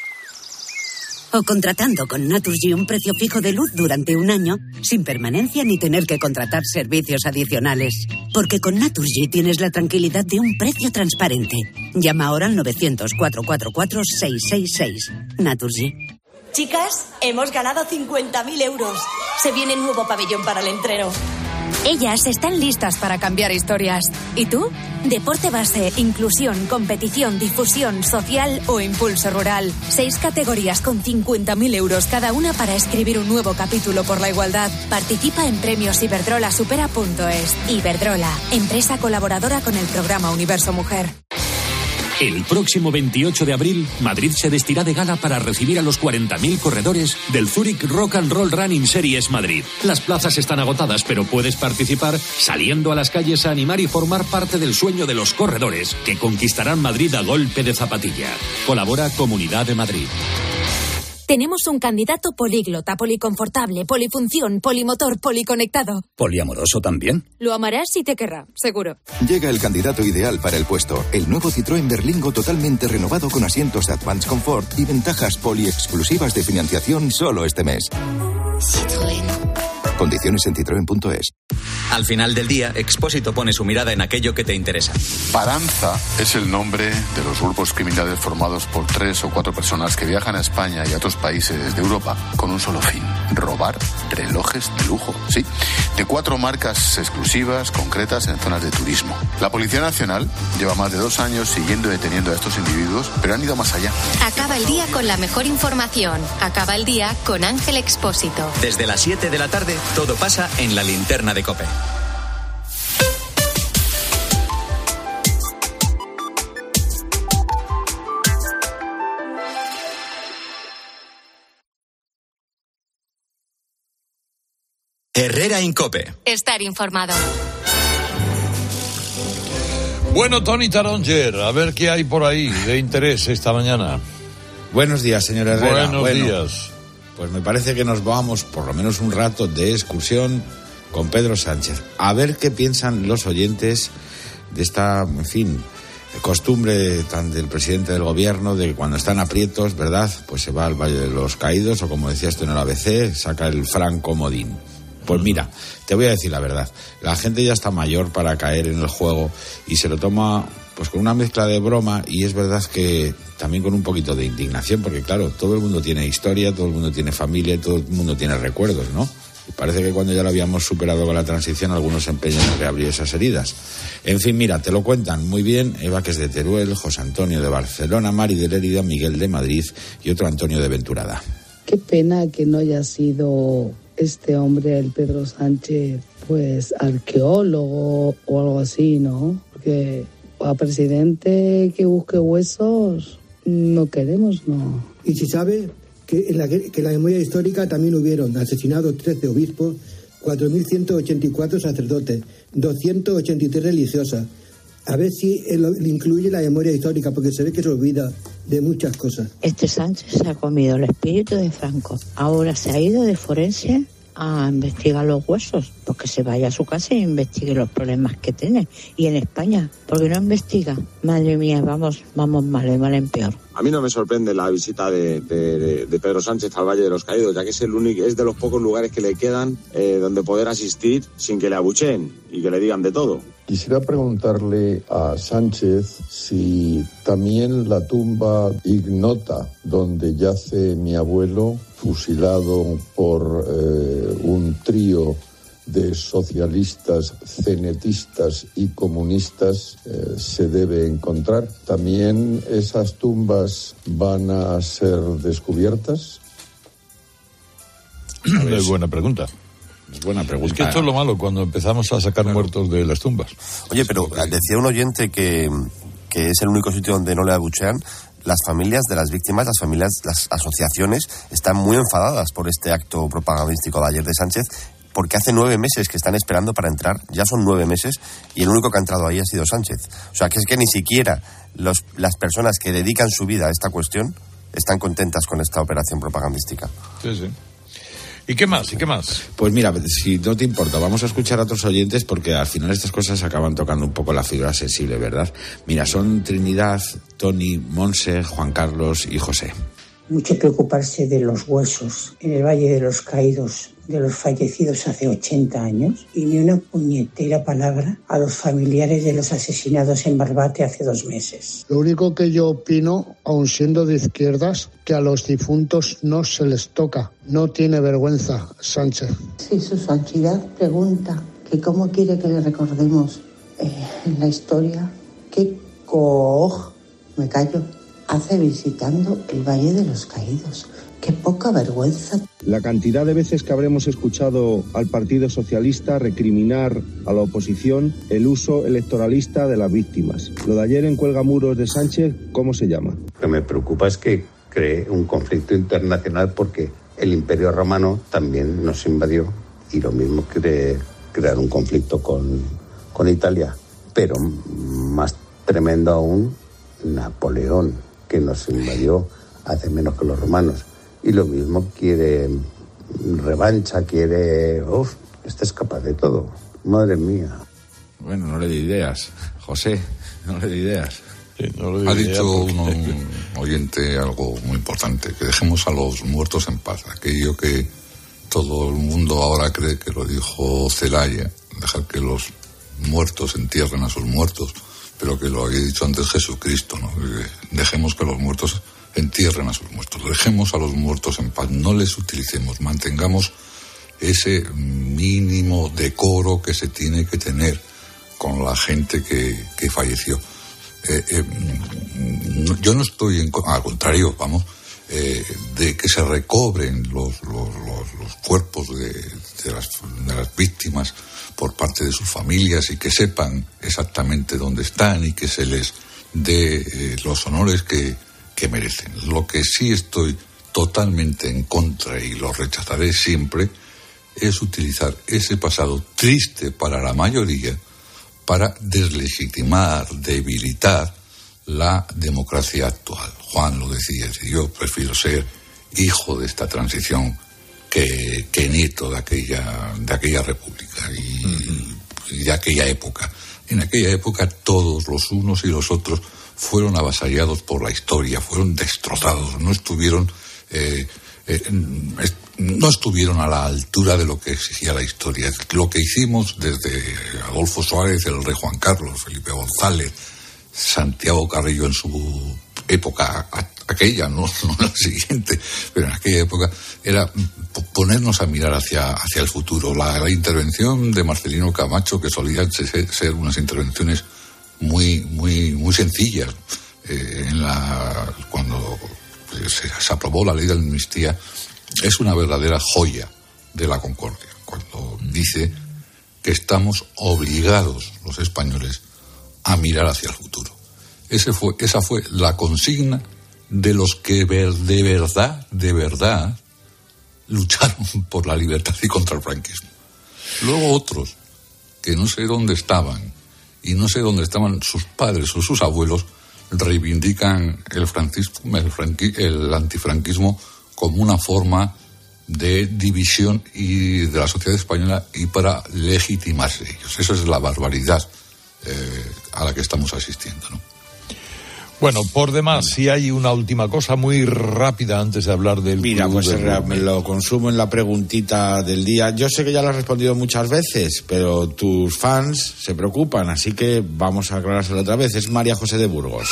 O contratando con Naturgy un precio fijo de luz durante un año, sin permanencia ni tener que contratar servicios adicionales. Porque con Naturgy tienes la tranquilidad de un precio transparente. Llama ahora al novecientos, cuatrocientos cuarenta y cuatro, seiscientos sesenta y seis. Naturgy. Chicas, hemos ganado cincuenta mil euros. Se viene un nuevo pabellón para el entreno. Ellas están listas para cambiar historias. ¿Y tú? Deporte base, inclusión, competición, difusión, social o impulso rural. Seis categorías con cincuenta mil euros cada una para escribir un nuevo capítulo por la igualdad. Participa en premios iberdrola supera punto es. Iberdrola, empresa colaboradora con el programa Universo Mujer. El próximo veintiocho de abril, Madrid se vestirá de gala para recibir a los cuarenta mil corredores del Zurich Rock and Roll Running Series Madrid. Las plazas están agotadas, pero puedes participar saliendo a las calles a animar y formar parte del sueño de los corredores que conquistarán Madrid a golpe de zapatilla. Colabora Comunidad de Madrid. Tenemos un candidato políglota, policonfortable, polifunción, polimotor, policonectado. ¿Poliamoroso también? Lo amarás y te querrá, seguro. Llega el candidato ideal para el puesto. El nuevo Citroën Berlingo totalmente renovado con asientos de Advanced Comfort y ventajas poliexclusivas de financiación solo este mes. Citroën. Condiciones en citroen punto es. Al final del día, Expósito pone su mirada en aquello que te interesa. Paranza es el nombre de los grupos criminales formados por tres o cuatro personas que viajan a España y a otros países de Europa con un solo fin: robar relojes de lujo, sí, de cuatro marcas exclusivas, concretas en zonas de turismo. La Policía Nacional lleva más de dos años siguiendo y deteniendo a estos individuos, pero han ido más allá. Acaba el día con la mejor información. Acaba el día con Ángel Expósito. Desde las siete de la tarde, todo pasa en la linterna de COPE. Herrera Incope. Estar informado. Bueno, Tony Taronger, a ver qué hay por ahí de interés esta mañana. Buenos días, señor Herrera. Buenos bueno, días. Pues me parece que nos vamos por lo menos un rato de excursión con Pedro Sánchez. A ver qué piensan los oyentes de esta, en fin, costumbre tan del presidente del gobierno de que cuando están aprietos, ¿verdad?, pues se va al Valle de los Caídos, o como decías tú en el A B C, saca el Franco Modín. Pues mira, te voy a decir la verdad, la gente ya está mayor para caer en el juego y se lo toma pues con una mezcla de broma, y es verdad que también con un poquito de indignación, porque claro, todo el mundo tiene historia, todo el mundo tiene familia y todo el mundo tiene recuerdos, ¿no? Y parece que cuando ya lo habíamos superado con la transición, algunos se empeñan en reabrir esas heridas. En fin, mira, te lo cuentan muy bien Eva, que es de Teruel, José Antonio de Barcelona, Mari de Lérida, Miguel de Madrid y otro Antonio de Venturada. Qué pena que no haya sido este hombre, el Pedro Sánchez, pues arqueólogo o algo así, ¿no? Porque a presidente que busque huesos no queremos, ¿no? Y si sabe que en la, que en la memoria histórica también hubieron asesinados trece obispos, cuatro mil ciento ochenta y cuatro sacerdotes, doscientas ochenta y tres religiosas. A ver si él incluye la memoria histórica, porque se ve que se olvida de muchas cosas. Este Sánchez se ha comido el espíritu de Franco. Ahora se ha ido de forense a investigar los huesos, pues que se vaya a su casa e investigue los problemas que tiene. Y en España, ¿por qué no investiga? Madre mía, vamos, vamos mal, de mal en peor. A mí no me sorprende la visita de, de, de Pedro Sánchez al Valle de los Caídos, ya que es el único, es de los pocos lugares que le quedan eh, donde poder asistir sin que le abucheen y que le digan de todo. Quisiera preguntarle a Sánchez si también la tumba ignota donde yace mi abuelo, fusilado por eh, un trío de socialistas, cenetistas y comunistas, eh, se debe encontrar. ¿También esas tumbas van a ser descubiertas? Es buena pregunta. Es buena pregunta. Es que esto es lo malo, cuando empezamos a sacar claro. muertos de las tumbas. Oye, pero decía un oyente que, que es el único sitio donde no le abuchean. Las familias de las víctimas, las familias, las asociaciones, están muy enfadadas por este acto propagandístico de ayer de Sánchez, porque hace nueve meses que están esperando para entrar, ya son nueve meses, y el único que ha entrado ahí ha sido Sánchez. O sea, que es que ni siquiera los, las personas que dedican su vida a esta cuestión están contentas con esta operación propagandística. Sí, sí. ¿Y qué más? ¿Y qué más? Pues mira, si no te importa, vamos a escuchar a otros oyentes, porque al final estas cosas acaban tocando un poco la fibra sensible, ¿verdad? Mira, son Trinidad, Tony, Monse, Juan Carlos y José. Mucho preocuparse de los huesos en el Valle de los Caídos de los fallecidos hace ochenta años, y ni una puñetera palabra a los familiares de los asesinados en Barbate hace dos meses. Lo único que yo opino, aun siendo de izquierdas, que a los difuntos no se les toca. No tiene vergüenza, Sánchez. Sí, su santidad pregunta que cómo quiere que le recordemos eh, en la historia. ¿Qué coj, me callo, hace visitando el Valle de los Caídos? Qué poca vergüenza. La cantidad de veces que habremos escuchado al Partido Socialista recriminar a la oposición el uso electoralista de las víctimas. Lo de ayer en Cuelgamuros de Sánchez, ¿cómo se llama? Lo que me preocupa es que cree un conflicto internacional porque el Imperio Romano también nos invadió y lo mismo quiere crear un conflicto con, con Italia. Pero más tremendo aún, Napoleón, que nos invadió hace menos que los romanos. Y lo mismo quiere revancha, quiere... Uf, este es capaz de todo. Madre mía. Bueno, no le di ideas, José, no le di ideas. Sí, no le di ha ideas dicho porque... uno, un oyente algo muy importante, que dejemos a los muertos en paz. Aquello que todo el mundo ahora cree que lo dijo Celaya, dejar que los muertos entierren a sus muertos, pero que lo había dicho antes Jesucristo, ¿no? Dejemos que los muertos entierren a sus muertos, dejemos a los muertos en paz, no les utilicemos, mantengamos ese mínimo decoro que se tiene que tener con la gente que, que falleció. Eh, eh, yo no estoy en, al contrario, vamos, eh, de que se recobren los, los, los, los cuerpos de, de, las, de las víctimas por parte de sus familias y que sepan exactamente dónde están y que se les dé eh, los honores que que merecen. Lo que sí estoy totalmente en contra y lo rechazaré siempre es utilizar ese pasado triste para la mayoría para deslegitimar, debilitar la democracia actual. Juan lo decía, yo prefiero ser hijo de esta transición que, que nieto de aquella, de aquella república y, uh-huh. y de aquella época. En aquella época todos los unos y los otros fueron avasallados por la historia, fueron destrozados, no estuvieron eh, eh, no estuvieron a la altura de lo que exigía la historia. Lo que hicimos desde Adolfo Suárez, el rey Juan Carlos, Felipe González, Santiago Carrillo en su época, aquella, no, no la siguiente, pero en aquella época, era ponernos a mirar hacia, hacia el futuro. La, la intervención de Marcelino Camacho, que solían ser, ser unas intervenciones muy muy muy sencillas, eh, en la cuando se, se aprobó la ley de amnistía, es una verdadera joya de la concordia, cuando dice que estamos obligados los españoles a mirar hacia el futuro. Ese fue, esa fue la consigna de los que ver, de verdad, de verdad lucharon por la libertad y contra el franquismo. Luego otros, que no sé dónde estaban, y no sé dónde estaban sus padres o sus abuelos, reivindican el, franquismo, el, franqui, el antifranquismo como una forma de división y de la sociedad española y para legitimarse ellos. Esa es la barbaridad eh, a la que estamos asistiendo, ¿no? Bueno, por demás, si hay una última cosa muy rápida antes de hablar del... Mira, pues del... me lo consumo en la preguntita del día. Yo sé que ya lo has respondido muchas veces, pero tus fans se preocupan, así que vamos a aclarárselo otra vez. Es María José de Burgos.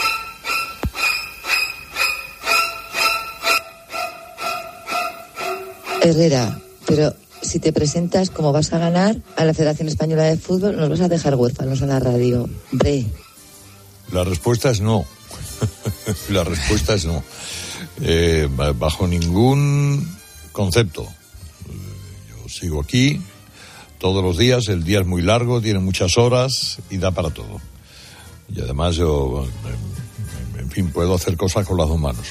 Herrera, pero si te presentas como vas a ganar a la Federación Española de Fútbol, nos vas a dejar huérfanos en la radio. Hombre. La respuesta es no. La respuesta es no. Eh, bajo ningún concepto. Yo sigo aquí todos los días, el día es muy largo, tiene muchas horas y da para todo. Y además yo, en fin, puedo hacer cosas con las dos manos.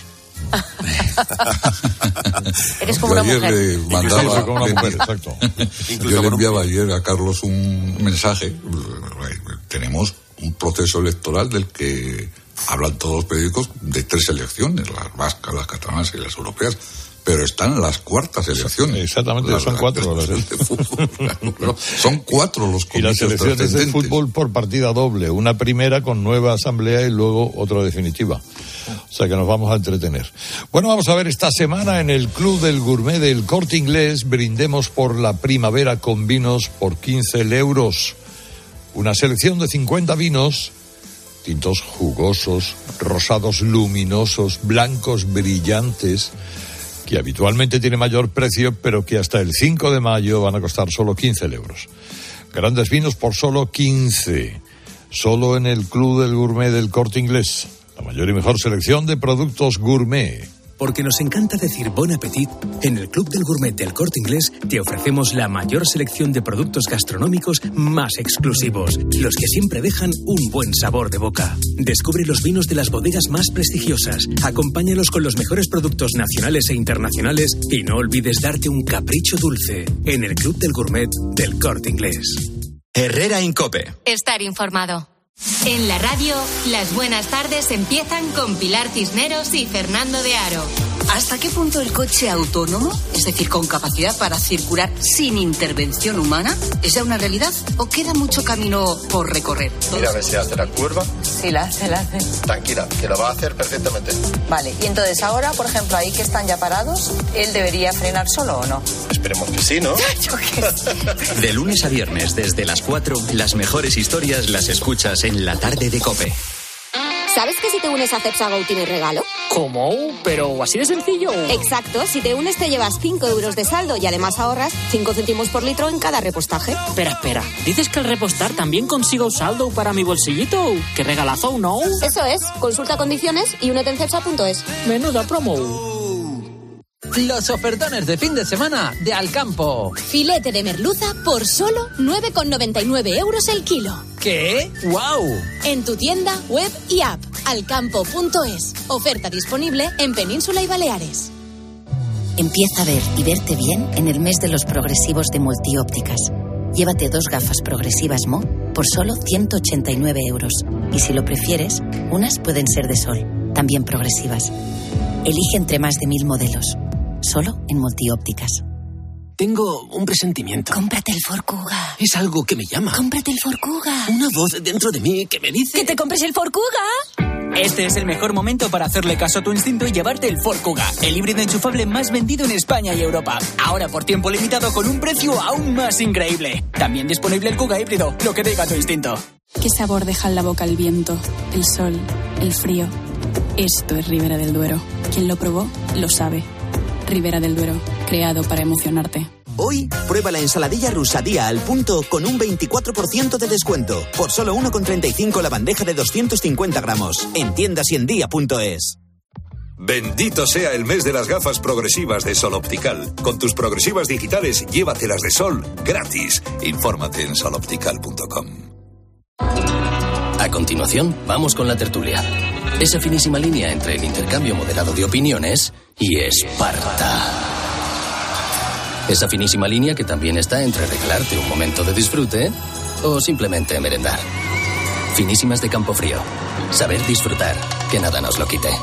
Eres como una ayer mujer. Le mandaba, como una mujer, exacto. Yo le enviaba ayer a Carlos un mensaje. Tenemos un proceso electoral del que hablan todos los periódicos de tres elecciones, las vascas, las catalanas y las europeas, pero están las cuartas elecciones. Exactamente, las, son cuatro. Las de fútbol, claro, son cuatro los comicios. Y las elecciones de fútbol por partida doble, una primera con nueva asamblea y luego otra definitiva. O sea que nos vamos a entretener. Bueno, vamos a ver, esta semana en el Club del Gourmet del Corte Inglés brindemos por la primavera con vinos por quince euros. Una selección de cincuenta vinos, tintos jugosos, rosados luminosos, blancos brillantes, que habitualmente tiene mayor precio, pero que hasta el cinco de mayo van a costar solo quince euros. Grandes vinos por solo quince, solo en el Club del Gourmet del Corte Inglés. La mayor y mejor selección de productos gourmet. Porque nos encanta decir bon appetit, en el Club del Gourmet del Corte Inglés te ofrecemos la mayor selección de productos gastronómicos más exclusivos, los que siempre dejan un buen sabor de boca. Descubre los vinos de las bodegas más prestigiosas, acompáñalos con los mejores productos nacionales e internacionales y no olvides darte un capricho dulce en el Club del Gourmet del Corte Inglés. Herrera Incope. Estar informado. En la radio, las buenas tardes empiezan con Pilar Cisneros y Fernando de Aro. ¿Hasta qué punto el coche autónomo, es decir, con capacidad para circular sin intervención humana, es ya una realidad o queda mucho camino por recorrer? Mira a ver si hace la curva. Sí, la hace, la hace. Tranquila, que lo va a hacer perfectamente. Vale, y entonces ahora, por ejemplo, ahí que están ya parados, ¿él debería frenar solo o no? Esperemos que sí, ¿no? Yo qué sé. De lunes a viernes, desde las cuatro, las mejores historias las escuchas en la tarde de COPE. ¿Sabes que si te unes a Cepsa Go tienes regalo? ¿Cómo? ¿Pero así de sencillo? Exacto, si te unes te llevas cinco euros de saldo y además ahorras cinco céntimos por litro en cada repostaje. Espera, espera, ¿dices que al repostar también consigo saldo para mi bolsillito? ¡Qué regalazo, no! Eso es, consulta condiciones y únete en cepsa punto es. Menuda promo. Los ofertones de fin de semana de Alcampo. Filete de merluza por solo nueve con noventa y nueve euros el kilo. ¿Qué? ¡Guau! En tu tienda, web y app. Alcampo punto es. Oferta disponible en Península y Baleares. Empieza a ver y verte bien en el mes de los progresivos de Multiópticas. Llévate dos gafas progresivas Mo por solo ciento ochenta y nueve euros. Y si lo prefieres, unas pueden ser de sol, también progresivas. Elige entre más de mil modelos. Solo en Multiópticas. Tengo un presentimiento. Cómprate el Ford Kuga. Es algo que me llama. Cómprate el Ford Kuga. Una voz dentro de mí que me dice... ¡Que te compres el Ford Kuga! Este es el mejor momento para hacerle caso a tu instinto y llevarte el Ford Kuga, el híbrido enchufable más vendido en España y Europa. Ahora por tiempo limitado con un precio aún más increíble. También disponible el Kuga híbrido, lo que diga tu instinto. ¿Qué sabor deja en la boca el viento, el sol, el frío? Esto es Ribera del Duero. Quien lo probó, lo sabe. Ribera del Duero, creado para emocionarte. Hoy, prueba la ensaladilla rusa Día al punto con un veinticuatro por ciento de descuento. Por solo uno con treinta y cinco la bandeja de doscientos cincuenta gramos. En tiendas y en día punto es. Bendito sea el mes de las gafas progresivas de Sol Optical. Con tus progresivas digitales, llévatelas de sol gratis. Infórmate en sol optical punto com. A continuación, vamos con la tertulia. Esa finísima línea entre el intercambio moderado de opiniones y Esparta. Esa finísima línea que también está entre regalarte un momento de disfrute o simplemente merendar. Finísimas de Campofrío. Saber disfrutar, que nada nos lo quite.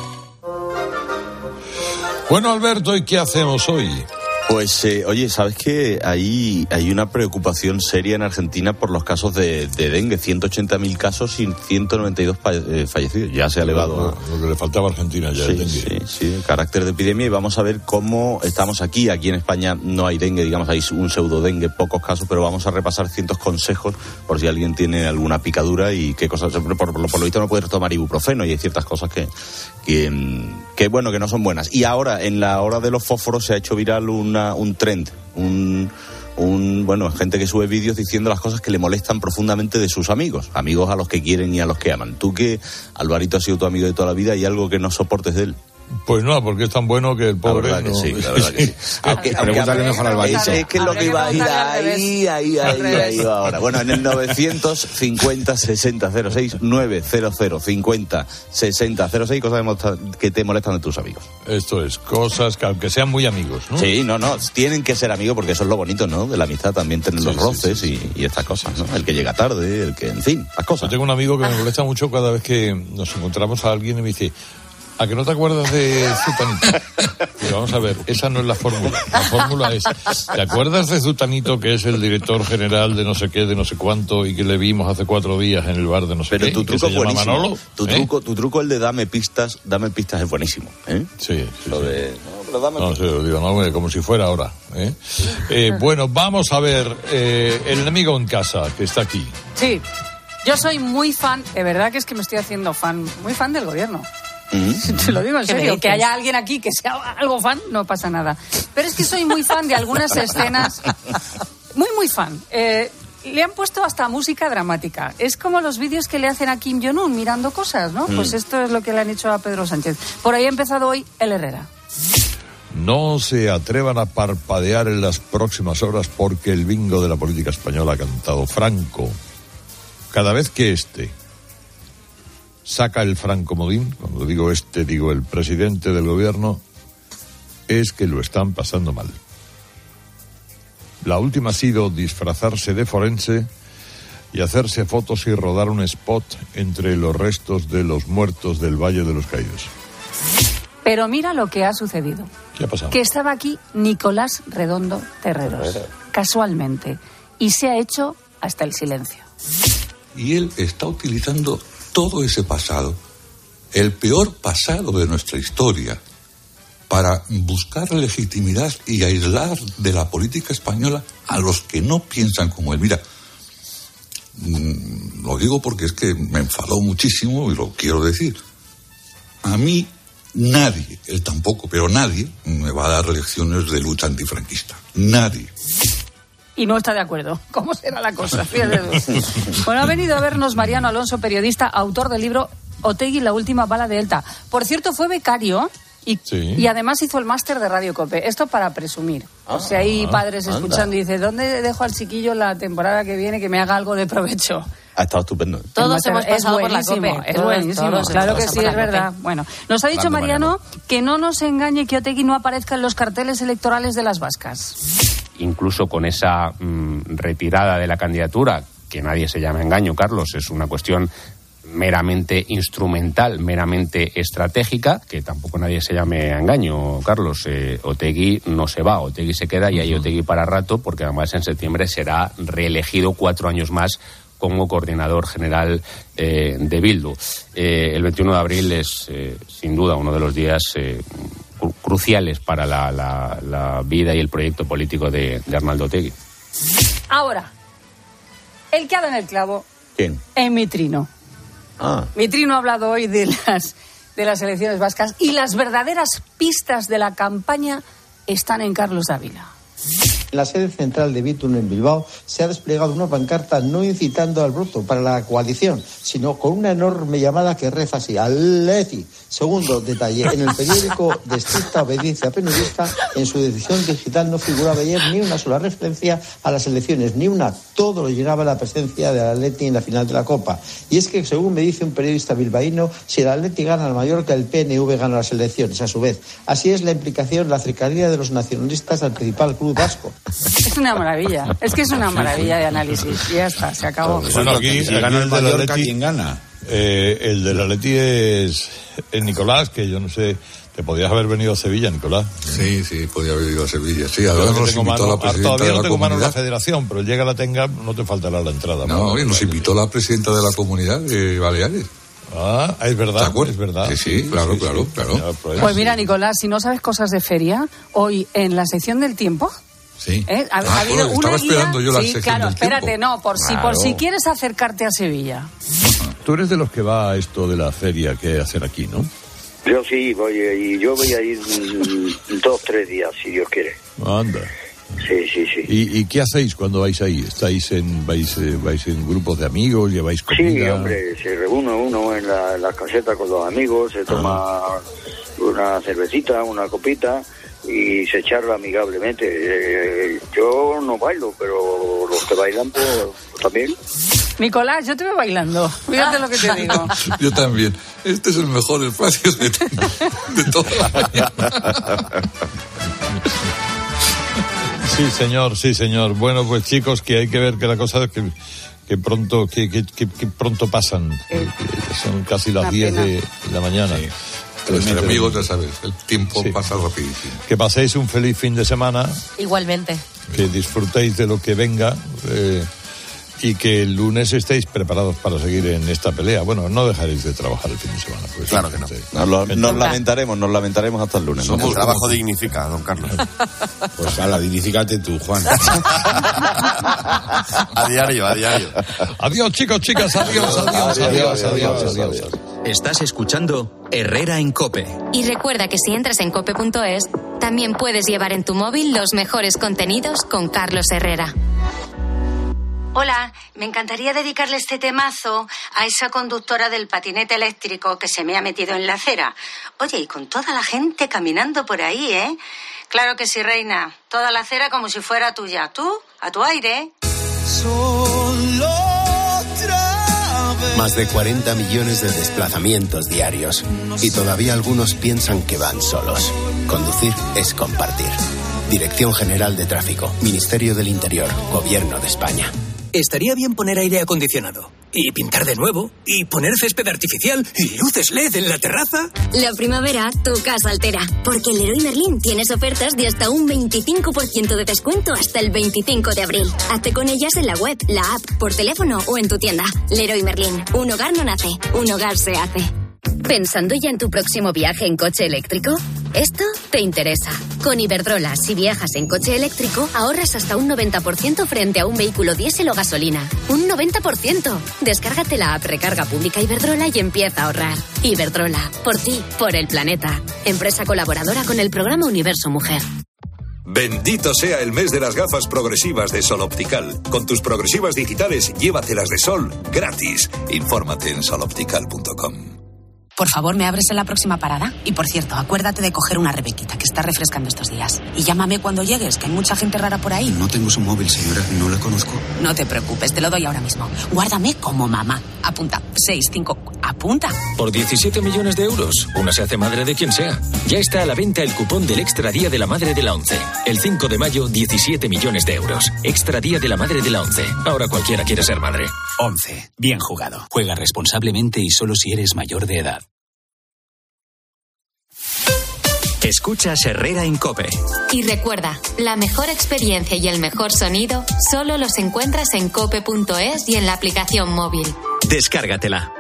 Bueno, Alberto, ¿y qué hacemos hoy? Pues, eh, oye, ¿sabes qué? Hay, hay una preocupación seria en Argentina por los casos de, de dengue. ciento ochenta mil casos y ciento noventa y dos pa- eh, fallecidos. Ya se ha elevado. Lo, lo que le faltaba a Argentina ya. Sí, el dengue. sí, sí, carácter de epidemia. Y vamos a ver cómo estamos aquí. Aquí en España no hay dengue, digamos, hay un pseudo dengue, pocos casos, pero vamos a repasar cientos consejos por si alguien tiene alguna picadura y qué cosas. Por, por, por lo visto no puedes tomar ibuprofeno y hay ciertas cosas que, que, que, bueno, que no son buenas. Y ahora, en la hora de los fósforos, se ha hecho viral una un trend, un, un bueno, gente que sube vídeos diciendo las cosas que le molestan profundamente de sus amigos, amigos a los que quieren y a los que aman. Tú, que Alvarito ha sido tu amigo de toda la vida, ¿hay algo que no soportes de él? Pues no, porque es tan bueno que el pobre... La verdad no... que sí, la verdad que sí. Aunque, Pregúntale mejor al Alvarito. Es que es lo que iba a ir ahí, ahí, ahí, ahí va ahora. Bueno, en el novecientos cincuenta sesenta cero seis, novecientos cincuenta sesenta cero seis, cosas que te molestan de tus amigos. Esto es, cosas que aunque sean muy amigos, ¿no? Sí, no, no, tienen que ser amigos porque eso es lo bonito, ¿no? De la amistad, también tener los Sí, roces sí, sí, y, y estas cosas, ¿no? El que llega tarde, el que, en fin, las cosas. Yo tengo un amigo que me molesta mucho cada vez que nos encontramos a alguien y me dice: ¿a que no te acuerdas de Zutanito? Pero vamos a ver, esa no es la fórmula. La fórmula es: ¿te acuerdas de Zutanito, que es el director general de no sé qué, de no sé cuánto, y que le vimos hace cuatro días en el bar de no sé Pero qué? tu truco que se es llama buenísimo. Manolo. Tu, ¿eh? truco, tu truco, el de dame pistas, dame pistas es buenísimo, ¿eh? Sí, sí, Lo sí. de, no, pero dame No, pistas. sí, lo digo, no, hombre, como si fuera ahora. ¿eh? Eh, bueno, vamos a ver, eh, el enemigo en casa, que está aquí. Sí, yo soy muy fan, de verdad que es que me estoy haciendo fan, muy fan del gobierno. Te lo digo en ¿Qué me serio, dices? que haya alguien aquí que sea algo fan, no pasa nada. Pero es que soy muy fan de algunas escenas, muy, muy fan. Eh, le han puesto hasta música dramática. Es como los vídeos que le hacen a Kim Jong-un mirando cosas, ¿no? Mm. Pues esto es lo que le han hecho a Pedro Sánchez. Por ahí ha empezado hoy el Herrera. no se atrevan a parpadear en las próximas horas porque el bingo de la política española ha cantado Franco. Cada vez que este saca el francomodín, cuando digo este, digo el presidente del gobierno, es que lo están pasando mal. La última ha sido disfrazarse de forense y hacerse fotos y rodar un spot entre los restos de los muertos del Valle de los Caídos. Pero mira lo que ha sucedido. ¿Qué ha pasado? Que estaba aquí Nicolás Redondo Terreros, casualmente, y se ha hecho hasta el silencio. Y él está utilizando todo ese pasado, el peor pasado de nuestra historia, para buscar legitimidad y aislar de la política española a los que no piensan como él. Mira, mmm, lo digo porque es que me enfadó muchísimo y lo quiero decir. A mí nadie, él tampoco, pero nadie me va a dar lecciones de lucha antifranquista. Nadie. Y no está de acuerdo. ¿Cómo será la cosa? Bueno, ha venido a vernos Mariano Alonso, periodista, autor del libro Otegi, la última bala de ELTA. Por cierto, fue becario y, sí. y además hizo el máster de Radio Cope. Esto para presumir. Ah, o sea, hay padres anda. escuchando y dice, ¿dónde dejo al chiquillo la temporada que viene que me haga algo de provecho? Ha estado estupendo. Todos hemos pasado por la Cope. Es todos, buenísimo. Todos claro que sí, es verdad. Bueno, nos ha dicho Mariano, Mariano que no nos engañe que Otegi no aparezca en los carteles electorales de las vascas. Incluso con esa mmm, retirada de la candidatura, que nadie se llama engaño, Carlos, es una cuestión meramente instrumental, meramente estratégica, que tampoco nadie se llame engaño, Carlos. Eh, Otegi no se va, Otegi se queda y hay Otegi para rato, porque además en septiembre será reelegido cuatro años más como coordinador general eh, de Bildu. Eh, el veintiuno de abril es, eh, sin duda, uno de los días Eh, cruciales para la, la, la vida y el proyecto político de, de Arnaldo Otegi. Ahora, el que ha dado en el clavo. ¿Quién? Es Mitrino. Ah. Mitrino ha hablado hoy de las, de las elecciones vascas y las verdaderas pistas de la campaña están en Carlos Dávila. En la sede central de Bitun en Bilbao se ha desplegado una pancarta no incitando al voto para la coalición, sino con una enorme llamada que reza así: Aleti. Segundo detalle, en el periódico de estricta obediencia periodista, en su edición digital no figuraba ayer ni una sola referencia a las elecciones, ni una. Todo lo llegaba a la presencia del Atleti en la final de la Copa. Y es que, según me dice un periodista bilbaíno, si el Atleti gana al Mallorca, el P N V gana las elecciones, a su vez. Así es la implicación, la cercanía de los nacionalistas al principal club vasco. Es una maravilla, es que es una maravilla de análisis. Y ya está, se acabó. Bueno, aquí, si gana el Mallorca, ¿quién gana? Eh, el del Atleti es, es Nicolás, que yo no sé, te podías haber venido a Sevilla, Nicolás. Sí, sí, podía haber ido a Sevilla. Sí, además nos invitó mano, la presidenta todavía de no la tengo comunidad. Mano la federación, pero llega la tenga, no te faltará la entrada. No, y nos invitó la presidenta de la comunidad de Baleares. Ah, es verdad, es verdad. Sí, sí, claro, sí, claro, sí, claro. Pues, pues mira, Nicolás, si no sabes cosas de feria, hoy en la sección del tiempo... Sí. ¿Eh? ¿Ha, ah, ha habido bueno, una estaba guía? esperando yo la sí, sección claro, del espérate, tiempo. no, por si, claro. por si quieres acercarte a Sevilla. Tú eres de los que va a esto de la feria que hay que hacer aquí, ¿no? Yo sí, voy y yo voy a ir mm, dos, tres días, si Dios quiere. Anda. Sí, sí, sí. ¿Y, y qué hacéis cuando vais ahí? ¿Estáis en, vais, eh, vais en grupos de amigos, lleváis comida? Sí, hombre, se reúne uno en la, la caseta con los amigos, se toma ah. una cervecita, una copita y se charla amigablemente. Eh, yo no bailo, pero los que bailan, pues, pues también. Nicolás, yo te veo bailando. Fíjate lo que te digo. Yo también. Este es el mejor espacio de, de toda la mañana. Sí, señor, sí, señor. Bueno, pues chicos, que hay que ver que la cosa es que, que pronto que, que, que, que pronto pasan. Eh, son casi las diez de la mañana. Sí. Entre amigos, ya sabes, el tiempo sí. pasa rapidísimo. Que paséis un feliz fin de semana. Igualmente. Que disfrutéis de lo que venga eh, y que el lunes estéis preparados para seguir en esta pelea. Bueno, no dejaréis de trabajar el fin de semana. Pues, claro que no. Nos, lo, nos lamentaremos, nos lamentaremos hasta el lunes. Somos ¿no? El trabajo dignifica, don Carlos. Pues ala, dignifícate tú, Juan. A diario, a diario. Adiós, chicos, chicas, adiós, adiós, adiós, adiós, adiós, adiós. Estás escuchando Herrera en COPE. Y recuerda que si entras en cope punto es, también puedes llevar en tu móvil los mejores contenidos con Carlos Herrera. Hola, me encantaría dedicarle este temazo a esa conductora del patinete eléctrico que se me ha metido en la acera. Oye, y con toda la gente caminando por ahí, ¿eh? Claro que sí, reina. Toda la acera como si fuera tuya. Tú, a tu aire. Solo otra vez. Más de cuarenta millones de desplazamientos diarios. Y todavía algunos piensan que van solos. Conducir es compartir. Dirección General de Tráfico, Ministerio del Interior, Gobierno de España. Estaría bien poner aire acondicionado, y pintar de nuevo, y poner césped artificial, y luces L E D en la terraza. La primavera, tu casa altera, porque en Leroy Merlin tienes ofertas de hasta un veinticinco por ciento de descuento hasta el veinticinco de abril. Hazte con ellas en la web, la app, por teléfono o en tu tienda. Leroy Merlin, un hogar no nace, un hogar se hace. ¿Pensando ya en tu próximo viaje en coche eléctrico? Esto te interesa. Con Iberdrola, si viajas en coche eléctrico, ahorras hasta un noventa por ciento frente a un vehículo diésel o gasolina. ¡Un noventa por ciento! Descárgate la app Recarga Pública Iberdrola y empieza a ahorrar. Iberdrola, por ti, por el planeta. Empresa colaboradora con el programa Universo Mujer. Bendito sea el mes de las gafas progresivas de Sol Optical. Con tus progresivas digitales, llévatelas de sol gratis. Infórmate en sol optical punto com. Por favor, ¿me abres en la próxima parada? Y por cierto, acuérdate de coger una Rebequita, que está refrescando estos días. Y llámame cuando llegues, que hay mucha gente rara por ahí. No tengo su móvil, señora, no la conozco. No te preocupes, te lo doy ahora mismo. Guárdame como mamá. Apunta, seis, cinco, apunta. Por diecisiete millones de euros, una se hace madre de quien sea. Ya está a la venta el cupón del Extra Día de la Madre de la ONCE. El cinco de mayo, diecisiete millones de euros. Extra Día de la Madre de la ONCE. Ahora cualquiera quiere ser madre. ONCE. Bien jugado. Juega responsablemente y solo si eres mayor de edad. Escuchas Herrera en COPE. Y recuerda, la mejor experiencia y el mejor sonido solo los encuentras en cope punto es y en la aplicación móvil. Descárgatela.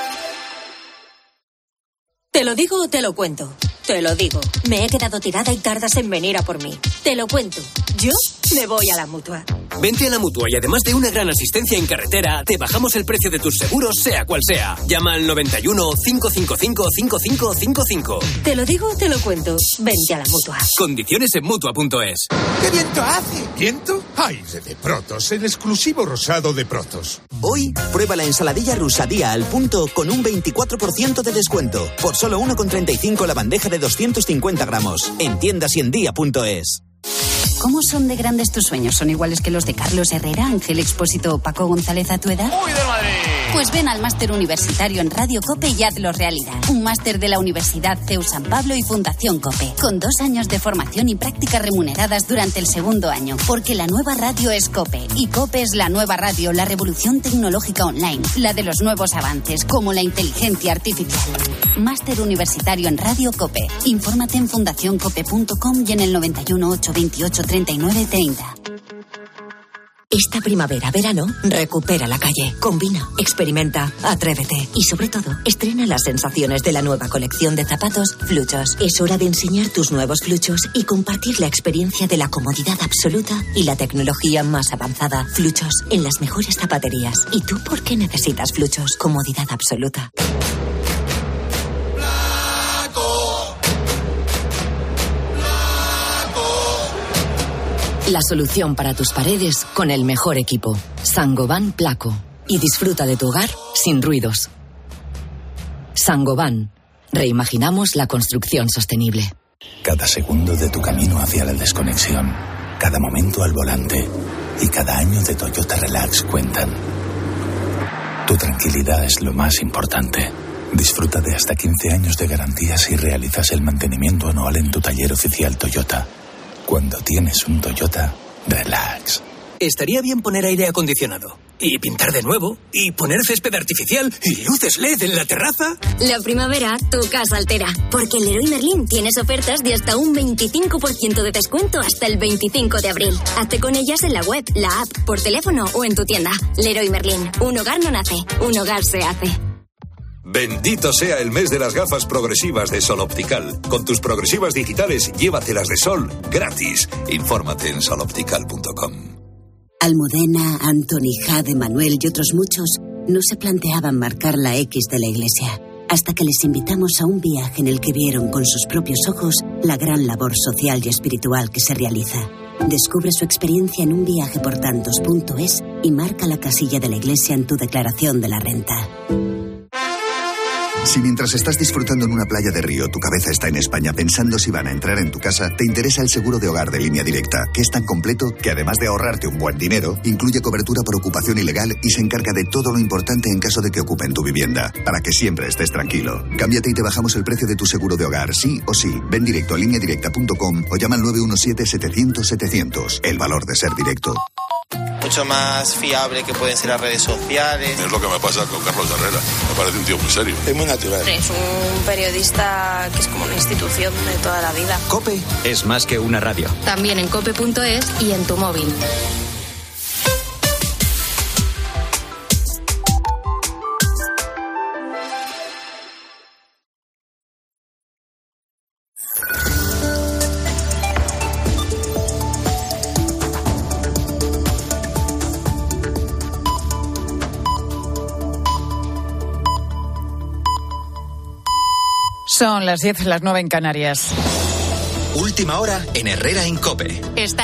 ¿Te lo digo o te lo cuento? Te lo digo. Me he quedado tirada y tardas en venir a por mí. Te lo cuento. Yo me voy a la Mutua. Vente a la Mutua y además de una gran asistencia en carretera, te bajamos el precio de tus seguros, sea cual sea. Llama al noventa y uno, cinco cinco cinco, cinco cinco cinco cinco. Te lo digo o te lo cuento. Vente a la Mutua. Condiciones en Mutua punto es. ¡Qué viento hace! ¿Viento? Aire de Protos, el exclusivo rosado de Protos. Hoy, prueba la ensaladilla rusa Día al punto con un veinticuatro por ciento de descuento. Por solo uno con treinta y cinco la bandeja de doscientos cincuenta gramos. En tiendas y en día punto es. ¿Cómo son de grandes tus sueños? ¿Son iguales que los de Carlos Herrera, Ángel Expósito o Paco González a tu edad? ¡Uy, del Madrid! Pues ven al máster universitario en Radio COPE y hazlo realidad. Un máster de la Universidad C E U San Pablo y Fundación COPE, con dos años de formación y prácticas remuneradas durante el segundo año. Porque la nueva radio es COPE, y COPE es la nueva radio, la revolución tecnológica online, la de los nuevos avances, como la inteligencia artificial. Máster universitario en Radio COPE. Infórmate en fundación cope punto com y en el noventa y uno, ochocientos veintiocho, treinta y nueve treinta. Esta primavera, verano, recupera la calle, combina, experimenta, atrévete y sobre todo, estrena las sensaciones de la nueva colección de zapatos Fluchos. Es hora de enseñar tus nuevos Fluchos y compartir la experiencia de la comodidad absoluta y la tecnología más avanzada. Fluchos, en las mejores zapaterías. ¿Y tú por qué necesitas Fluchos? Comodidad absoluta. La solución para tus paredes con el mejor equipo. Saint-Gobain Placo. Y disfruta de tu hogar sin ruidos. Saint-Gobain. Reimaginamos la construcción sostenible. Cada segundo de tu camino hacia la desconexión, cada momento al volante y cada año de Toyota Relax cuentan. Tu tranquilidad es lo más importante. Disfruta de hasta quince años de garantía si realizas el mantenimiento anual en tu taller oficial Toyota. Cuando tienes un Toyota, relax. Estaría bien poner aire acondicionado, y pintar de nuevo, y poner césped artificial, y luces L E D en la terraza. La primavera, tu casa altera, porque en Leroy Merlin tienes ofertas de hasta un veinticinco por ciento de descuento hasta el veinticinco de abril. Hazte con ellas en la web, la app, por teléfono o en tu tienda. Leroy Merlin, un hogar no nace, un hogar se hace. Bendito sea el mes de las gafas progresivas de Sol Optical. Con tus progresivas digitales, llévatelas de sol gratis. Infórmate en sol optical punto com. Almudena, Antoni, Jade, Manuel y otros muchos no se planteaban marcar la X de la Iglesia, hasta que les invitamos a un viaje en el que vieron con sus propios ojos la gran labor social y espiritual que se realiza. Descubre su experiencia en un viaje por tantos punto es y marca la casilla de la iglesia en tu declaración de la renta. Si mientras estás disfrutando en una playa de Río, tu cabeza está en España pensando si van a entrar en tu casa, te interesa el seguro de hogar de Línea Directa, que es tan completo que además de ahorrarte un buen dinero, incluye cobertura por ocupación ilegal y se encarga de todo lo importante en caso de que ocupen tu vivienda, para que siempre estés tranquilo. Cámbiate y te bajamos el precio de tu seguro de hogar, sí o sí. Ven directo a línea directa punto com o llama al nueve uno siete, setecientos, setecientos. El valor de ser directo. Mucho más fiable que pueden ser las redes sociales. Es lo que me pasa con Carlos Herrera. Me parece un tío muy serio. Es muy natural. Es un periodista que es como una institución de toda la vida. COPE es más que una radio. También en cope punto es y en tu móvil. Son las diez, las nueve en Canarias. Última hora en Herrera en COPE. Está